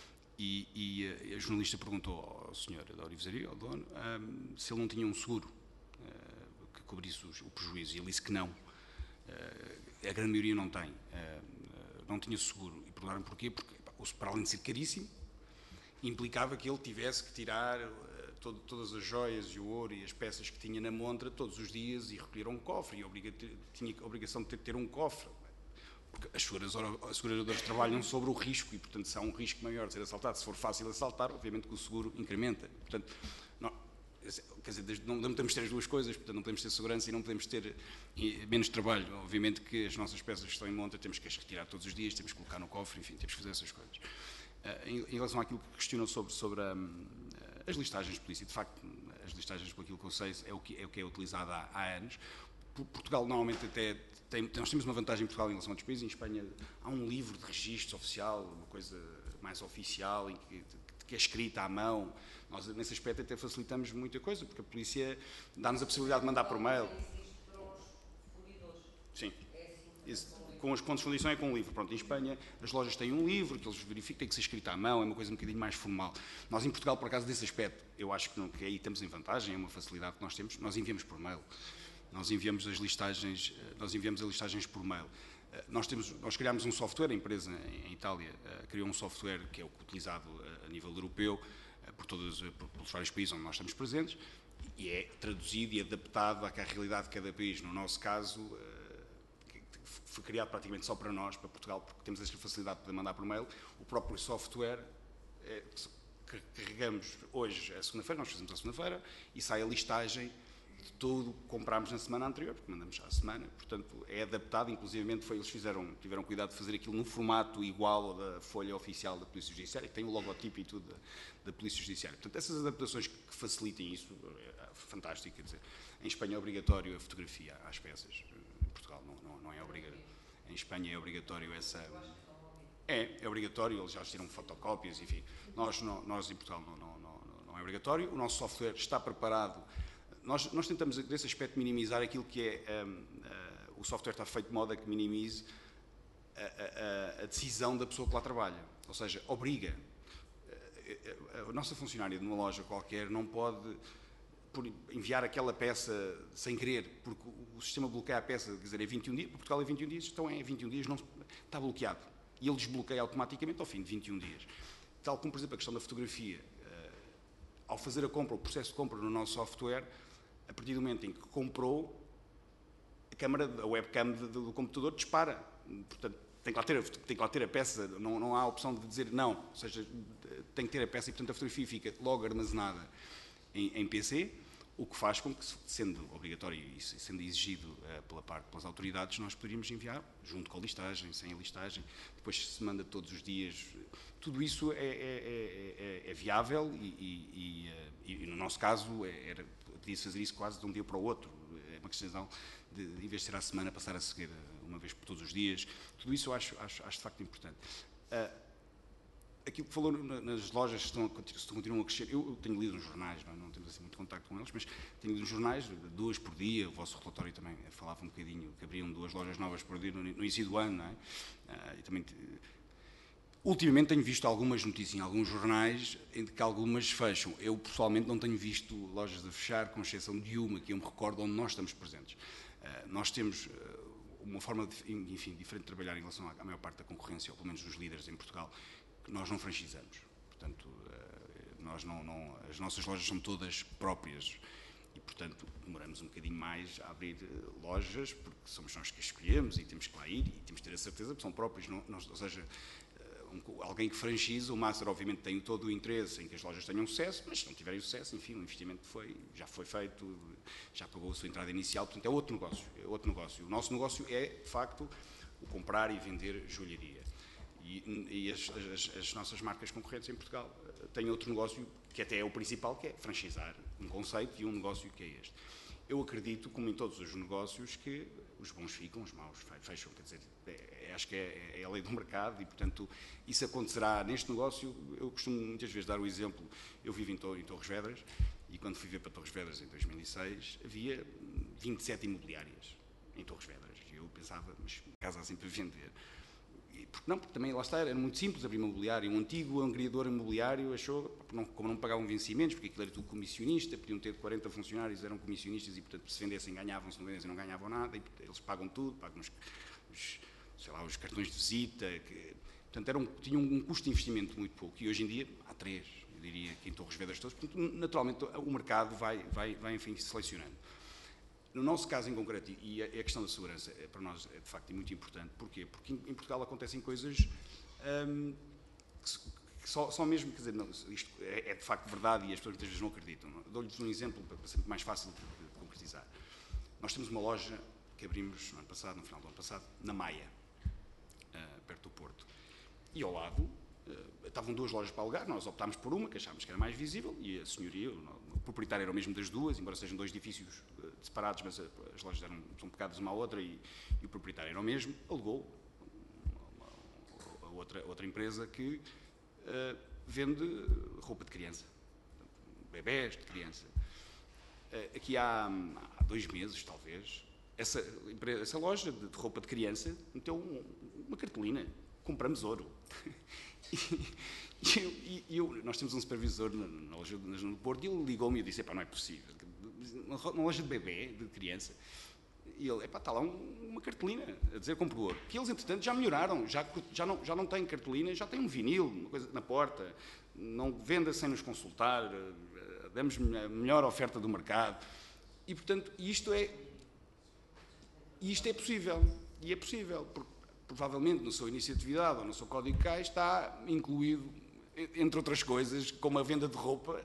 E, e a jornalista perguntou ao senhor da orivesaria, ao dono, um, se ele não tinha um seguro uh, que cobrisse o, o prejuízo. E ele disse que não. Uh, a grande maioria não tem. Uh, não tinha seguro. E perguntaram porquê? Porque, para além de ser caríssimo, implicava que ele tivesse que tirar uh, todo, todas as joias e o ouro e as peças que tinha na montra todos os dias e recolher um cofre. E obriga, tinha a obrigação de ter, ter um cofre. Porque as seguradoras trabalham sobre o risco e, portanto, se há um risco maior de ser assaltado, se for fácil assaltar, obviamente que o seguro incrementa. Portanto, não, quer dizer, não, não podemos ter as duas coisas, portanto, não podemos ter segurança e não podemos ter e, menos trabalho. Obviamente que as nossas peças que estão em monta temos que as retirar todos os dias, temos que colocar no cofre, enfim, temos que fazer essas coisas. Uh, em, em relação àquilo que questionou sobre, sobre um, as listagens de polícia, de facto, as listagens, por aquilo que eu sei, é o que é, o que é utilizado há, há anos. Portugal, normalmente, até tem, nós temos uma vantagem em Portugal em relação a outros países. Em Espanha há um livro de registro oficial, uma coisa mais oficial, em que, que é escrita à mão. Nós, nesse aspecto, até facilitamos muita coisa, porque a polícia dá-nos a possibilidade de mandar por mail. Sim. Isso, com as pontos de fundição é com um livro. Pronto, em Espanha, as lojas têm um livro que eles verificam, tem que ser escrito à mão, é uma coisa um bocadinho mais formal. Nós, em Portugal, por acaso desse aspecto, eu acho que, não, que aí estamos em vantagem, é uma facilidade que nós temos, nós enviamos por mail. nós enviamos as listagens, nós enviamos as listagens por mail. Nós, temos, nós criámos um software, a empresa em Itália criou um software que é o utilizado a nível europeu por todos, pelos vários países onde nós estamos presentes, e é traduzido e adaptado à realidade de cada país. No nosso caso, foi criado praticamente só para nós, para Portugal, porque temos esta facilidade de mandar por mail. O próprio software, é, carregamos hoje, a segunda-feira, nós fazemos a segunda-feira, e sai a listagem de tudo que comprámos na semana anterior, porque mandamos à semana, portanto é adaptado, inclusivamente foi, eles fizeram, tiveram cuidado de fazer aquilo no formato igual da folha oficial da Polícia Judiciária, que tem o logotipo e tudo da, da Polícia Judiciária. Portanto, essas adaptações que, que facilitem isso, é fantástico, quer dizer, em Espanha é obrigatório a fotografia às peças, em Portugal não, não, não é obrigatório, em Espanha é obrigatório essa... É, é obrigatório, eles já tiram fotocópias, enfim, nós, não, nós em Portugal não, não, não, não é obrigatório, o nosso software está preparado. Nós, nós tentamos, nesse aspecto, minimizar aquilo que é, um, uh, o software está feito de modo a que minimize a, a, a decisão da pessoa que lá trabalha, ou seja, obriga. A, a nossa funcionária de uma loja qualquer não pode por enviar aquela peça sem querer, porque o, o sistema bloqueia a peça, quer dizer, é vinte e um dias, Portugal é vinte e um dias, então é vinte e um dias, não, está bloqueado. E ele desbloqueia automaticamente ao fim de vinte e um dias. Tal como, por exemplo, a questão da fotografia. Uh, ao fazer a compra, o processo de compra no nosso software, a partir do momento em que comprou, a câmara, a webcam do, do computador dispara. Portanto, tem que lá ter, tem que lá ter a peça, não, não há a opção de dizer não. Ou seja, tem que ter a peça e, portanto, a fotografia fica logo armazenada em, em P C, o que faz com que, sendo obrigatório e sendo exigido uh, pela parte, pelas autoridades, nós poderíamos enviar, junto com a listagem, sem a listagem, depois se manda todos os dias. Tudo isso é, é, é, é, é viável e, e, e, e, no nosso caso, era, podia-se fazer isso quase de um dia para o outro. É uma questão de, de, em vez de ser à semana, passar a seguir uma vez por todos os dias. Tudo isso eu acho, acho, acho de facto importante. Uh, Aquilo que falou nas lojas que estão, continuam a crescer, eu tenho lido nos jornais, não, não temos assim muito contacto com eles, mas tenho lido nos jornais, duas por dia, o vosso relatório também falava um bocadinho, que abriam duas lojas novas por dia no, no início do ano, não é? Uh, e também, ultimamente tenho visto algumas notícias em alguns jornais em que algumas fecham. Eu pessoalmente não tenho visto lojas a fechar, com exceção de uma, que eu me recordo, onde nós estamos presentes. Uh, nós temos uh, uma forma, de, enfim, diferente de trabalhar em relação à, à maior parte da concorrência, ou pelo menos dos líderes em Portugal. Nós não franchizamos, portanto, nós não, não, as nossas lojas são todas próprias e, portanto, demoramos um bocadinho mais a abrir lojas, porque somos nós que escolhemos e temos que lá ir e temos que ter a certeza que são próprias, não, não, ou seja, um, alguém que franchise, o Master obviamente tem todo o interesse em que as lojas tenham sucesso, mas se não tiverem sucesso, enfim, o investimento foi, já foi feito, já pagou a sua entrada inicial, portanto é outro negócio, é outro negócio. O nosso negócio é, de facto, o comprar e vender joalharia. E, e as, as, as nossas marcas concorrentes em Portugal têm outro negócio que até é o principal, que é franchizar um conceito e um negócio que é este. Eu acredito, como em todos os negócios, que os bons ficam, os maus fecham, quer dizer, é, acho que é, é a lei do mercado e, portanto, isso acontecerá neste negócio. Eu costumo muitas vezes dar o exemplo, eu vivo em, em Torres Vedras e quando fui ver para Torres Vedras em dois mil e seis havia vinte e sete imobiliárias em Torres Vedras e eu pensava, mas casa assim para vender. Porque não, porque também lá está, era muito simples abrir imobiliário. Um antigo angriador imobiliário achou, não, como não pagavam vencimentos, porque aquilo era tudo comissionista, podiam ter quarenta funcionários, eram comissionistas e, portanto, se vendessem ganhavam, se não vendessem não ganhavam nada, e eles pagam tudo, pagam os, os, sei lá, os cartões de visita, que, portanto, era um, tinham um custo de investimento muito pouco, e hoje em dia há três, eu diria que em Torres Vedras todos, portanto, naturalmente o mercado vai, vai, vai enfim, selecionando. No nosso caso em concreto, e a questão da segurança é, para nós é de facto muito importante. Porquê? Porque em Portugal acontecem coisas hum, que só, só mesmo, quer dizer, não, isto é, é de facto verdade e as pessoas muitas vezes não acreditam. Dou-lhes um exemplo para ser mais fácil de, de concretizar. Nós temos uma loja que abrimos no ano passado, no final do ano passado, na Maia, uh, perto do Porto. E ao lado uh, estavam duas lojas para alugar, nós optámos por uma, que achámos que era mais visível, e a senhoria, o, o proprietário era o mesmo das duas, embora sejam dois edifícios uh, separados, mas as lojas eram, são pegadas uma à outra e, e o proprietário era o mesmo, alugou a outra, outra empresa que uh, vende roupa de criança, bebés de criança. Uh, aqui há, há dois meses, talvez, essa, empresa, essa loja de, de roupa de criança meteu um, uma cartolina, compramos ouro. E eu, e eu nós temos um supervisor na, na loja no Porto e ele ligou-me e disse, epá, não é possível, uma loja de bebê, de criança, e ele, epá, está lá um, uma cartolina a dizer compro ouro, que eles entretanto já melhoraram, já, já, não, já não têm cartolina, já têm um vinil, uma coisa na porta, não venda sem nos consultar, damos a melhor oferta do mercado, e portanto isto é, isto é possível, e é possível, porque provavelmente no seu início de atividade ou no seu código C A I está incluído, entre outras coisas, como a venda de roupa.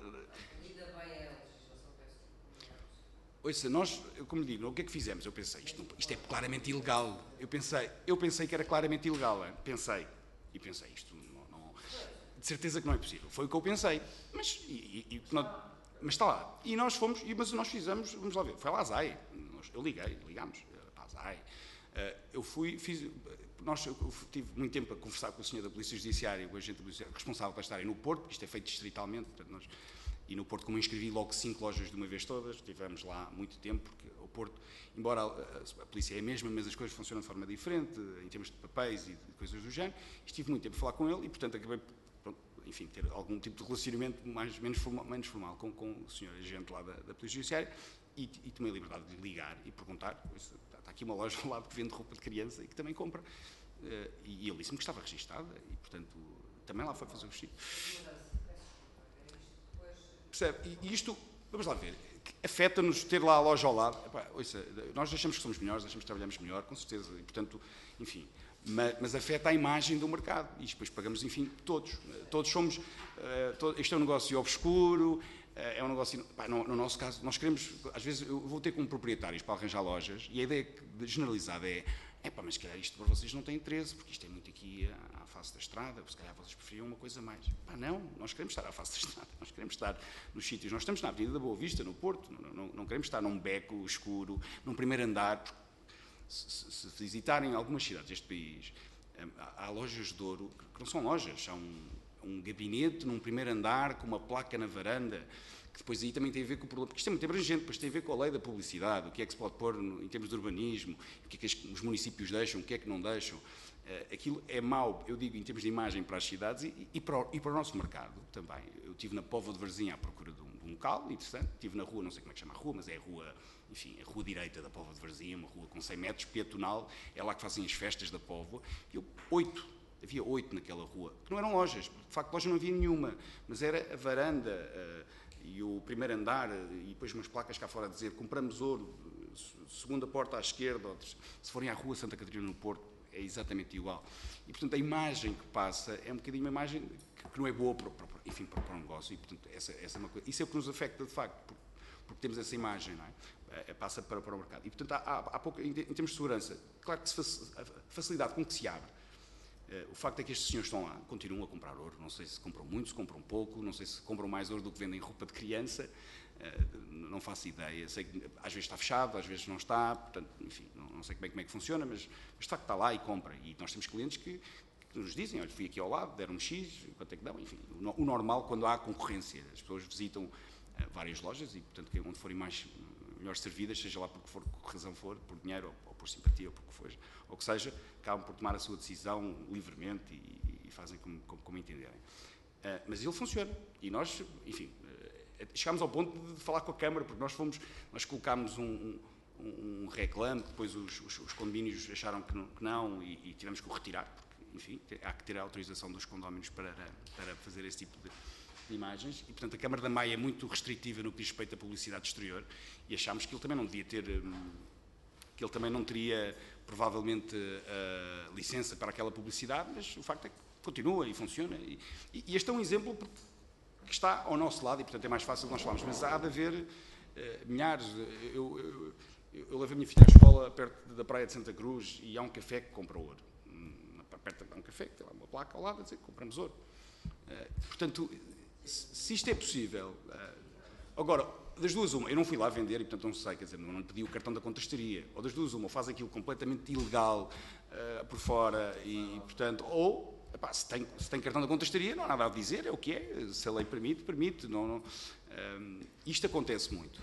Ouça, nós, como lhe digo, o que é que fizemos? Eu pensei, isto, isto é claramente ilegal. Eu pensei, eu pensei que era claramente ilegal. Hein? Pensei, e pensei, isto não, não, de certeza que não é possível. Foi o que eu pensei. Mas, e, e, não, mas está lá. E nós fomos, e, mas nós fizemos, vamos lá ver, foi lá a ZAI. Eu liguei, ligámos para a ZAI. Eu fui, fiz, nós, eu tive muito tempo a conversar com o senhor da Polícia Judiciária, com o agente da Polícia responsável para estarem no Porto, porque isto é feito distritalmente, portanto nós... E no Porto, como eu inscrevi logo cinco lojas de uma vez todas, estivemos lá muito tempo, porque o Porto, embora a, a polícia é a mesma, mas as coisas funcionam de forma diferente, em termos de papéis e de coisas do género, estive muito tempo a falar com ele e, portanto, acabei por, enfim, ter algum tipo de relacionamento mais, menos formal, menos formal com, com o senhor agente lá da, da Polícia Judiciária e, e tomei a liberdade de ligar e perguntar, está aqui uma loja ao lado que vende roupa de criança e que também compra, e ele disse-me que estava registada e, portanto, também lá foi fazer o registro. Percebe? E isto, vamos lá ver, afeta-nos ter lá a loja ao lado. Epá, ouça, nós achamos que somos melhores, achamos que trabalhamos melhor, com certeza, e portanto, enfim, mas, mas afeta a imagem do mercado e depois pagamos, enfim, todos. Todos somos, uh, todo, isto é um negócio obscuro, uh, é um negócio, pá, no, no nosso caso, nós queremos, às vezes eu vou ter como proprietários para arranjar lojas e a ideia generalizada é, epá, mas se calhar isto para vocês não tem interesse, porque isto é muito aqui à face da estrada, se calhar vocês preferiam uma coisa mais. Pá, não, nós queremos estar à face da estrada, nós queremos estar nos sítios, nós estamos na Avenida da Boa Vista, no Porto, não, não, não queremos estar num beco escuro, num primeiro andar. Se, se, se visitarem algumas cidades deste país, há, há lojas de ouro, que não são lojas, são um, um gabinete num primeiro andar, com uma placa na varanda, que depois aí também tem a ver com o problema, porque isto é muito abrangente, depois tem a ver com a lei da publicidade, o que é que se pode pôr no, em termos de urbanismo, o que é que os municípios deixam, o que é que não deixam. Uh, aquilo é mau, eu digo, em termos de imagem para as cidades e, e, para, o, e para o nosso mercado também. Eu estive na Póvoa de Varzim à procura de um, de um local interessante, estive na rua, não sei como é que chama a rua, mas é a rua, enfim, a rua direita da Póvoa de Varzim, uma rua com cem metros, peatonal, é lá que fazem as festas da Póvoa, e eu, oito, havia oito naquela rua, que não eram lojas, de facto loja não havia nenhuma, mas era a varanda, uh, e o primeiro andar, e depois umas placas cá fora a dizer compramos ouro, segunda porta à esquerda, outros, se forem à rua Santa Catarina no Porto, é exatamente igual. E, portanto, a imagem que passa é um bocadinho uma imagem que, que não é boa para, para, enfim, para, para o negócio, e, portanto, essa, essa é uma coisa, isso é o que nos afeta, de facto, porque, porque temos essa imagem, não é? É, passa para, para o mercado. E, portanto, há, há, há pouco, em, em termos de segurança, claro que se, a facilidade com que se abre, Uh, o facto é que estes senhores estão lá, continuam a comprar ouro, não sei se compram muito, se compram pouco, não sei se compram mais ouro do que vendem roupa de criança, uh, não faço ideia, sei que às vezes está fechado, às vezes não está, portanto, enfim, não, não sei como é, como é que funciona, mas, mas de facto está lá e compra, e nós temos clientes que, que nos dizem, olha, fui aqui ao lado, deram-me X, quanto é que dão, enfim, o, o normal quando há concorrência, as pessoas visitam uh, várias lojas e, portanto, que onde forem mais, melhor servidas, seja lá por que for, por que razão for, por dinheiro ou, ou por simpatia, ou por que for, ou que seja, acabam por tomar a sua decisão livremente e, e fazem como, como, como entenderem. Uh, mas ele funciona. E nós, enfim, uh, chegámos ao ponto de falar com a Câmara, porque nós fomos, nós colocámos um, um, um reclame, depois os, os, os condomínios acharam que não, que não e, e tivemos que o retirar, porque, enfim, há que ter a autorização dos condóminos para, para fazer esse tipo de, de imagens. E, portanto, a Câmara da Maia é muito restritiva no que diz respeito à publicidade exterior e achámos que ele também não devia ter... Um, que ele também não teria, provavelmente, uh, licença para aquela publicidade, mas o facto é que continua e funciona. E, e este é um exemplo que está ao nosso lado e, portanto, é mais fácil de nós falarmos. Mas há de haver uh, milhares. Eu, eu, eu, eu levo a minha filha à escola perto da praia de Santa Cruz e há um café que compra ouro. Perto há um café que tem lá uma placa ao lado a dizer que compramos ouro. Uh, portanto, se isto é possível... Uh, agora... Das duas uma, eu não fui lá vender e, portanto, não sei, quer dizer, não pedi o cartão da contestaria. Ou das duas uma, ou faz aquilo completamente ilegal uh, por fora e, portanto, ou, epá, se, tem, se tem cartão da contestaria, não há nada a dizer, é o que é, se a lei permite, permite. Não, não, um, isto acontece muito.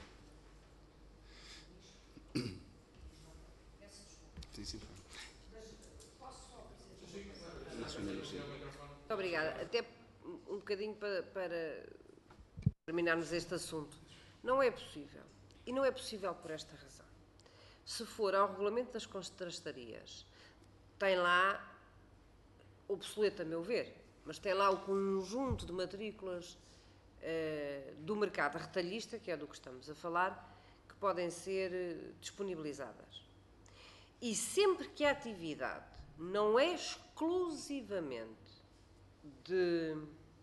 Sim, sim. Muito obrigada. Até um bocadinho bocadinho para, para terminarmos este assunto. Não é possível. E não é possível por esta razão. Se for ao regulamento das contrastarias, tem lá, obsoleto a meu ver, mas tem lá o conjunto de matrículas uh, do mercado retalhista, que é do que estamos a falar, que podem ser uh, disponibilizadas. E sempre que a atividade não é exclusivamente de,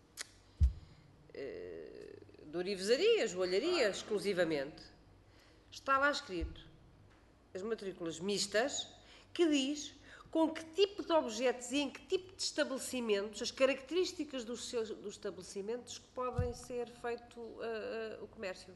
uh, de orivesaria, joalharia, exclusivamente, está lá escrito as matrículas mistas, que diz com que tipo de objetos e em que tipo de estabelecimentos, as características dos, seus, dos estabelecimentos que podem ser feito uh, uh, o comércio.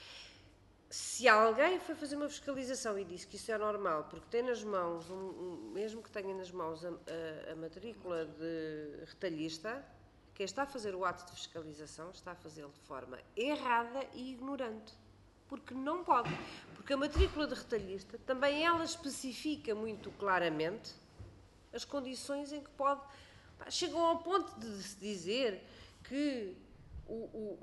Se alguém foi fazer uma fiscalização e disse que isso é normal, porque tem nas mãos, um, um, mesmo que tenha nas mãos a, a, a matrícula de retalhista, quem está a fazer o ato de fiscalização está a fazê-lo de forma errada e ignorante. Porque não pode. Porque a matrícula de retalhista também ela especifica muito claramente as condições em que pode... Pá, chegam ao ponto de se dizer que o, o,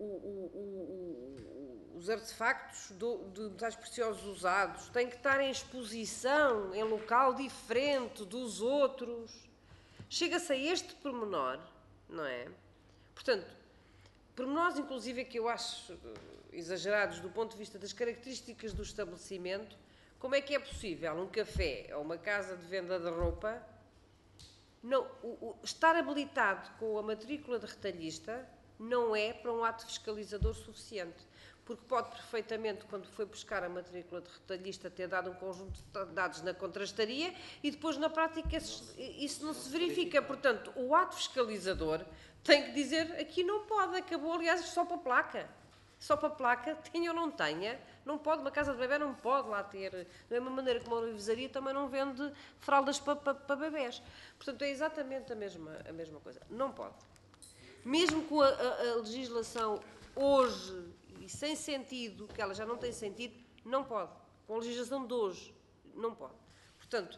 o, o, os artefactos do, de metais preciosos usados têm que estar em exposição, em local diferente dos outros. Chega-se a este pormenor, não é? Portanto, pormenores, inclusive, que eu acho exagerados do ponto de vista das características do estabelecimento. Como é que é possível um café ou uma casa de venda de roupa não, o, o, estar habilitado com a matrícula de retalhista não é para um ato fiscalizador suficiente, porque pode perfeitamente, quando foi buscar a matrícula de retalhista, ter dado um conjunto de dados na contrastaria e depois na prática isso não se verifica. Portanto, o ato fiscalizador tem que dizer aqui não pode, acabou, aliás, só para a placa. Só para a placa, tenha ou não tenha, não pode, uma casa de bebê não pode lá ter, da mesma maneira que uma orivesaria também não vende fraldas para, para, para bebés. Portanto, é exatamente a mesma, a mesma coisa. Não pode. Mesmo com a, a, a legislação hoje, e sem sentido, que ela já não tem sentido, não pode. Com a legislação de hoje, não pode. Portanto,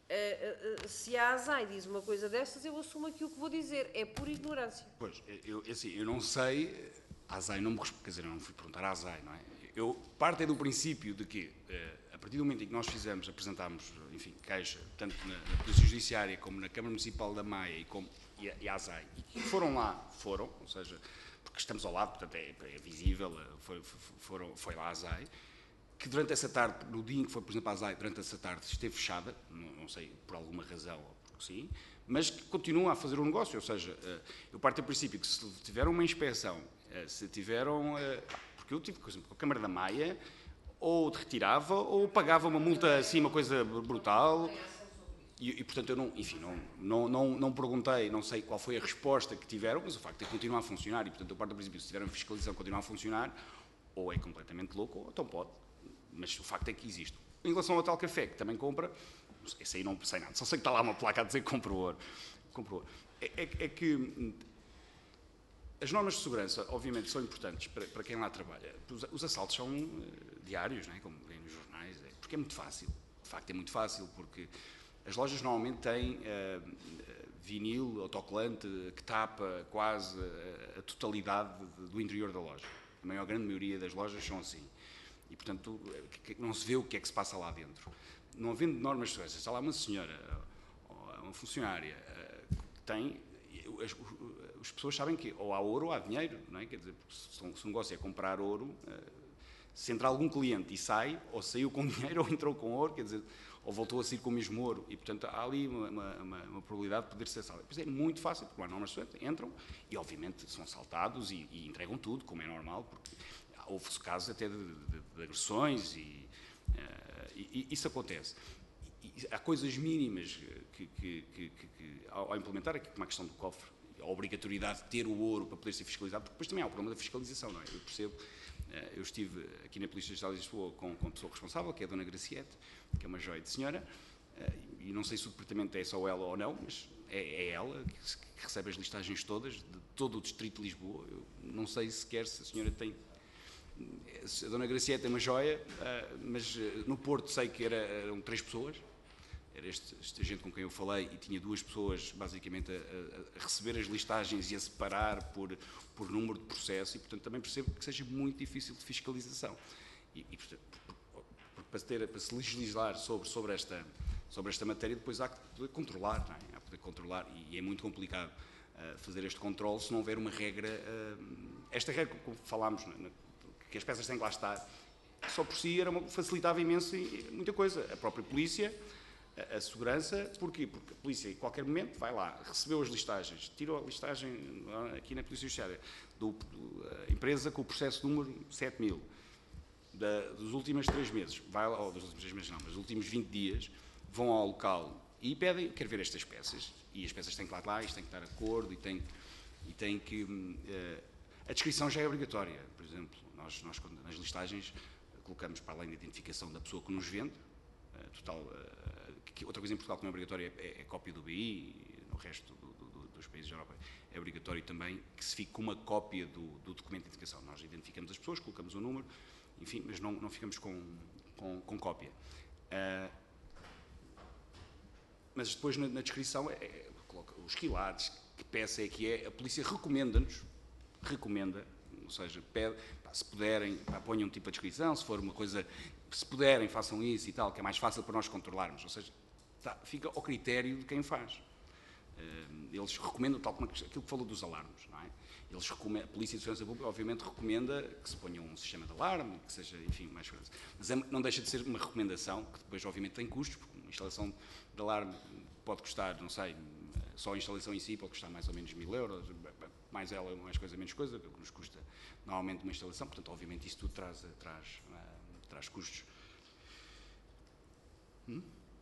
se a ASAI diz uma coisa dessas, eu assumo aquilo que vou dizer. É por ignorância. Pois, eu, assim, eu não sei... A ASAI não me responde, quer dizer, eu não fui perguntar à ASAI, não é? Eu parto é do princípio de que, a partir do momento em que nós fizemos, apresentámos, enfim, queixa, tanto na, na Polícia Judiciária como na Câmara Municipal da Maia e, como, e, a, e a ASAI, e foram lá, foram, ou seja, porque estamos ao lado, portanto é, é visível, foi, foram, foi lá a ASAI, que durante essa tarde, no dia em que foi, por exemplo, a ASAI, durante essa tarde esteve fechada, não, não sei por alguma razão ou porque sim, mas que continua a fazer o negócio, ou seja, eu parto do princípio que se tiver uma inspeção, se tiveram, porque eu tive, por exemplo, com a Câmara da Maia, ou retirava ou pagava uma multa assim, uma coisa brutal, e, e portanto eu não, enfim, não, não, não, não perguntei, não sei qual foi a resposta que tiveram, mas o facto é que continua a funcionar, e portanto eu parto do princípio que se tiveram fiscalização continua a funcionar, ou é completamente louco, ou então pode, mas o facto é que existe. Em relação ao tal café, que também compra, esse aí não sei nada, só sei que está lá uma placa a dizer que compra ouro. Compra ouro. É, é, é que as normas de segurança, obviamente, são importantes para, para quem lá trabalha. Os, os assaltos são uh, diários, não é? Como vêem nos jornais, é, porque é muito fácil. De facto, é muito fácil, porque as lojas normalmente têm uh, vinil, autocolante, que tapa quase a, a totalidade do interior da loja. A maior, grande maioria das lojas são assim. E, portanto, não se vê o que é que se passa lá dentro. Não havendo normas de segurança, está lá uma senhora, uma funcionária, que tem... As, as pessoas sabem que ou há ouro ou há dinheiro, não é? Quer dizer, se o negócio é comprar ouro, se entra algum cliente e sai, ou saiu com dinheiro ou entrou com ouro, quer dizer, ou voltou a sair com o mesmo ouro, e portanto há ali uma, uma, uma probabilidade de poder ser assaltado. Pois é muito fácil, porque há normas de segurança, entram e obviamente são assaltados e, e entregam tudo, como é normal, porque houve casos até de, de, de agressões e, uh, e, e isso acontece. E, há coisas mínimas que, que, que, que, que ao implementar, aqui como a questão do cofre, a obrigatoriedade de ter o ouro para poder ser fiscalizado, porque depois também há o problema da fiscalização, não é? Eu percebo, eu estive aqui na Polícia Judicial de Lisboa com, com a pessoa responsável, que é a Dona Graciete, que é uma joia de senhora, e não sei se o departamento é só ela ou não, mas é, é ela que recebe as listagens todas, de todo o distrito de Lisboa. Eu não sei sequer se a senhora tem... A Dona Graciete é uma joia, mas no Porto sei que era, eram três pessoas, era este, este agente com quem eu falei, e tinha duas pessoas basicamente a, a, a receber as listagens e a separar por, por número de processo, e portanto também percebo que seja muito difícil de fiscalização. E, e portanto, para, ter, para se legislar sobre, sobre, esta, sobre esta matéria, depois há que poder controlar, não é? Há que poder controlar, e, e é muito complicado uh, fazer este controle se não houver uma regra, uh, esta regra, como falámos, na, na, que as peças têm que lá estar, só por si era uma, facilitava imenso e, muita coisa. A própria polícia, a, a segurança, porquê? Porque a polícia, em qualquer momento, vai lá, recebeu as listagens, tirou a listagem aqui na Polícia Judiciária, do, do, a empresa com o processo número sete mil, da, dos últimos três meses, vai lá, ou dos últimos três meses não, mas dos últimos vinte dias, vão ao local e pedem, quero ver estas peças, e as peças têm que lá estar, isto tem que estar de acordo, e tem, e tem que... Uh, a descrição já é obrigatória, por exemplo, nós, nós nas listagens colocamos, para além da identificação da pessoa que nos vende, uh, total, uh, que, outra coisa em Portugal que não é obrigatória é, é, é cópia do B I, e no resto do, do, dos países da Europa é obrigatório também que se fique com uma cópia do, do documento de identificação. Nós identificamos as pessoas, colocamos o número, enfim, mas não, não ficamos com, com, com cópia. Uh, mas depois na, na descrição, é, é, coloca os quilates, que peça é que é, a polícia recomenda-nos, recomenda, ou seja, pede, pá, se puderem, pá, ponham um tipo de descrição, se for uma coisa, se puderem, façam isso e tal, que é mais fácil para nós controlarmos, ou seja, tá, fica ao critério de quem faz. Uh, eles recomendam, tal como aquilo que falou dos alarmes, não é? Eles recomendam, a Polícia de Segurança Pública, obviamente, recomenda que se ponha um sistema de alarme, que seja, enfim, mais segurança. Mas é, não deixa de ser uma recomendação, que depois, obviamente, tem custos, porque uma instalação de alarme pode custar, não sei, só a instalação em si pode custar mais ou menos mil euros, mais ela, mais coisa, menos coisa, que nos custa normalmente uma instalação, portanto, obviamente, isso tudo traz, traz, uh, traz custos. Hum?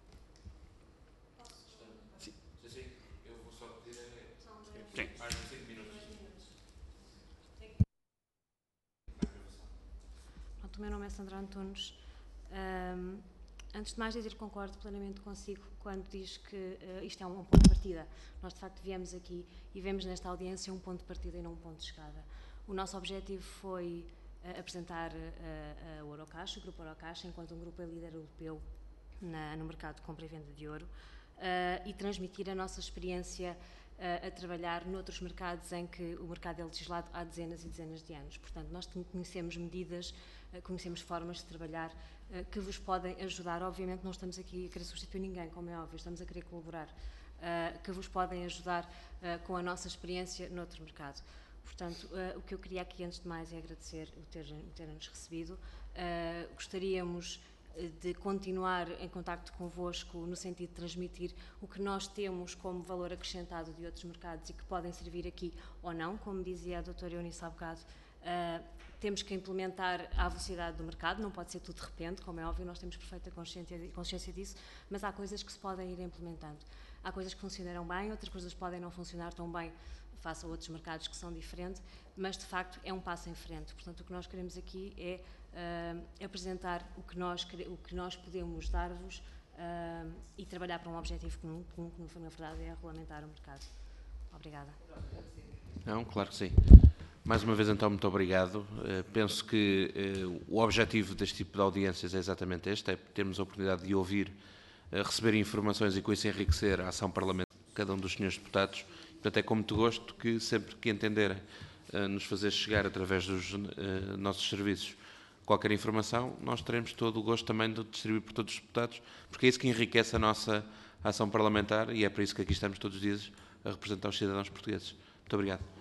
Sim. Sim, eu vou só pedir a... Sim. Mais de cinco minutos. Pronto, o meu nome é Sandra Antunes. Um, antes de mais dizer que concordo plenamente consigo quando diz que uh, isto é um, um ponto de partida. Nós, de facto, viemos aqui e vemos nesta audiência um ponto de partida e não um ponto de chegada. O nosso objetivo foi uh, apresentar uh, a Eurocaixa, o Grupo Eurocaixa, enquanto um grupo líder europeu na, no mercado de compra e venda de ouro, uh, e transmitir a nossa experiência uh, a trabalhar noutros mercados em que o mercado é legislado há dezenas e dezenas de anos. Portanto, nós conhecemos medidas, uh, conhecemos formas de trabalhar uh, que vos podem ajudar. Obviamente não estamos aqui a querer substituir ninguém, como é óbvio, estamos a querer colaborar, uh, que vos podem ajudar uh, com a nossa experiência noutro mercado. Portanto, uh, o que eu queria aqui, antes de mais, é agradecer o terem-nos ter recebido. Uh, gostaríamos de continuar em contacto convosco no sentido de transmitir o que nós temos como valor acrescentado de outros mercados e que podem servir aqui ou não, como dizia a doutora Eunice há bocado. Uh, temos que implementar à velocidade do mercado, não pode ser tudo de repente, como é óbvio, nós temos perfeita consciência, consciência disso, mas há coisas que se podem ir implementando. Há coisas que funcionaram bem, outras coisas podem não funcionar tão bem face a outros mercados que são diferentes, mas de facto é um passo em frente. Portanto, o que nós queremos aqui é uh, apresentar o que nós, o que nós podemos dar-vos uh, e trabalhar para um objetivo comum, que na verdade é regulamentar o mercado. Obrigada. Não, claro que sim. Mais uma vez, então, muito obrigado. Uh, penso que uh, o objetivo deste tipo de audiências é exatamente este, é termos a oportunidade de ouvir, uh, receber informações e com isso enriquecer a ação parlamentar de cada um dos senhores deputados. Portanto, é com muito gosto que sempre que entenderem uh, nos fazer chegar através dos uh, nossos serviços qualquer informação, nós teremos todo o gosto também de distribuir por todos os deputados, porque é isso que enriquece a nossa ação parlamentar e é para isso que aqui estamos todos os dias a representar os cidadãos portugueses. Muito obrigado.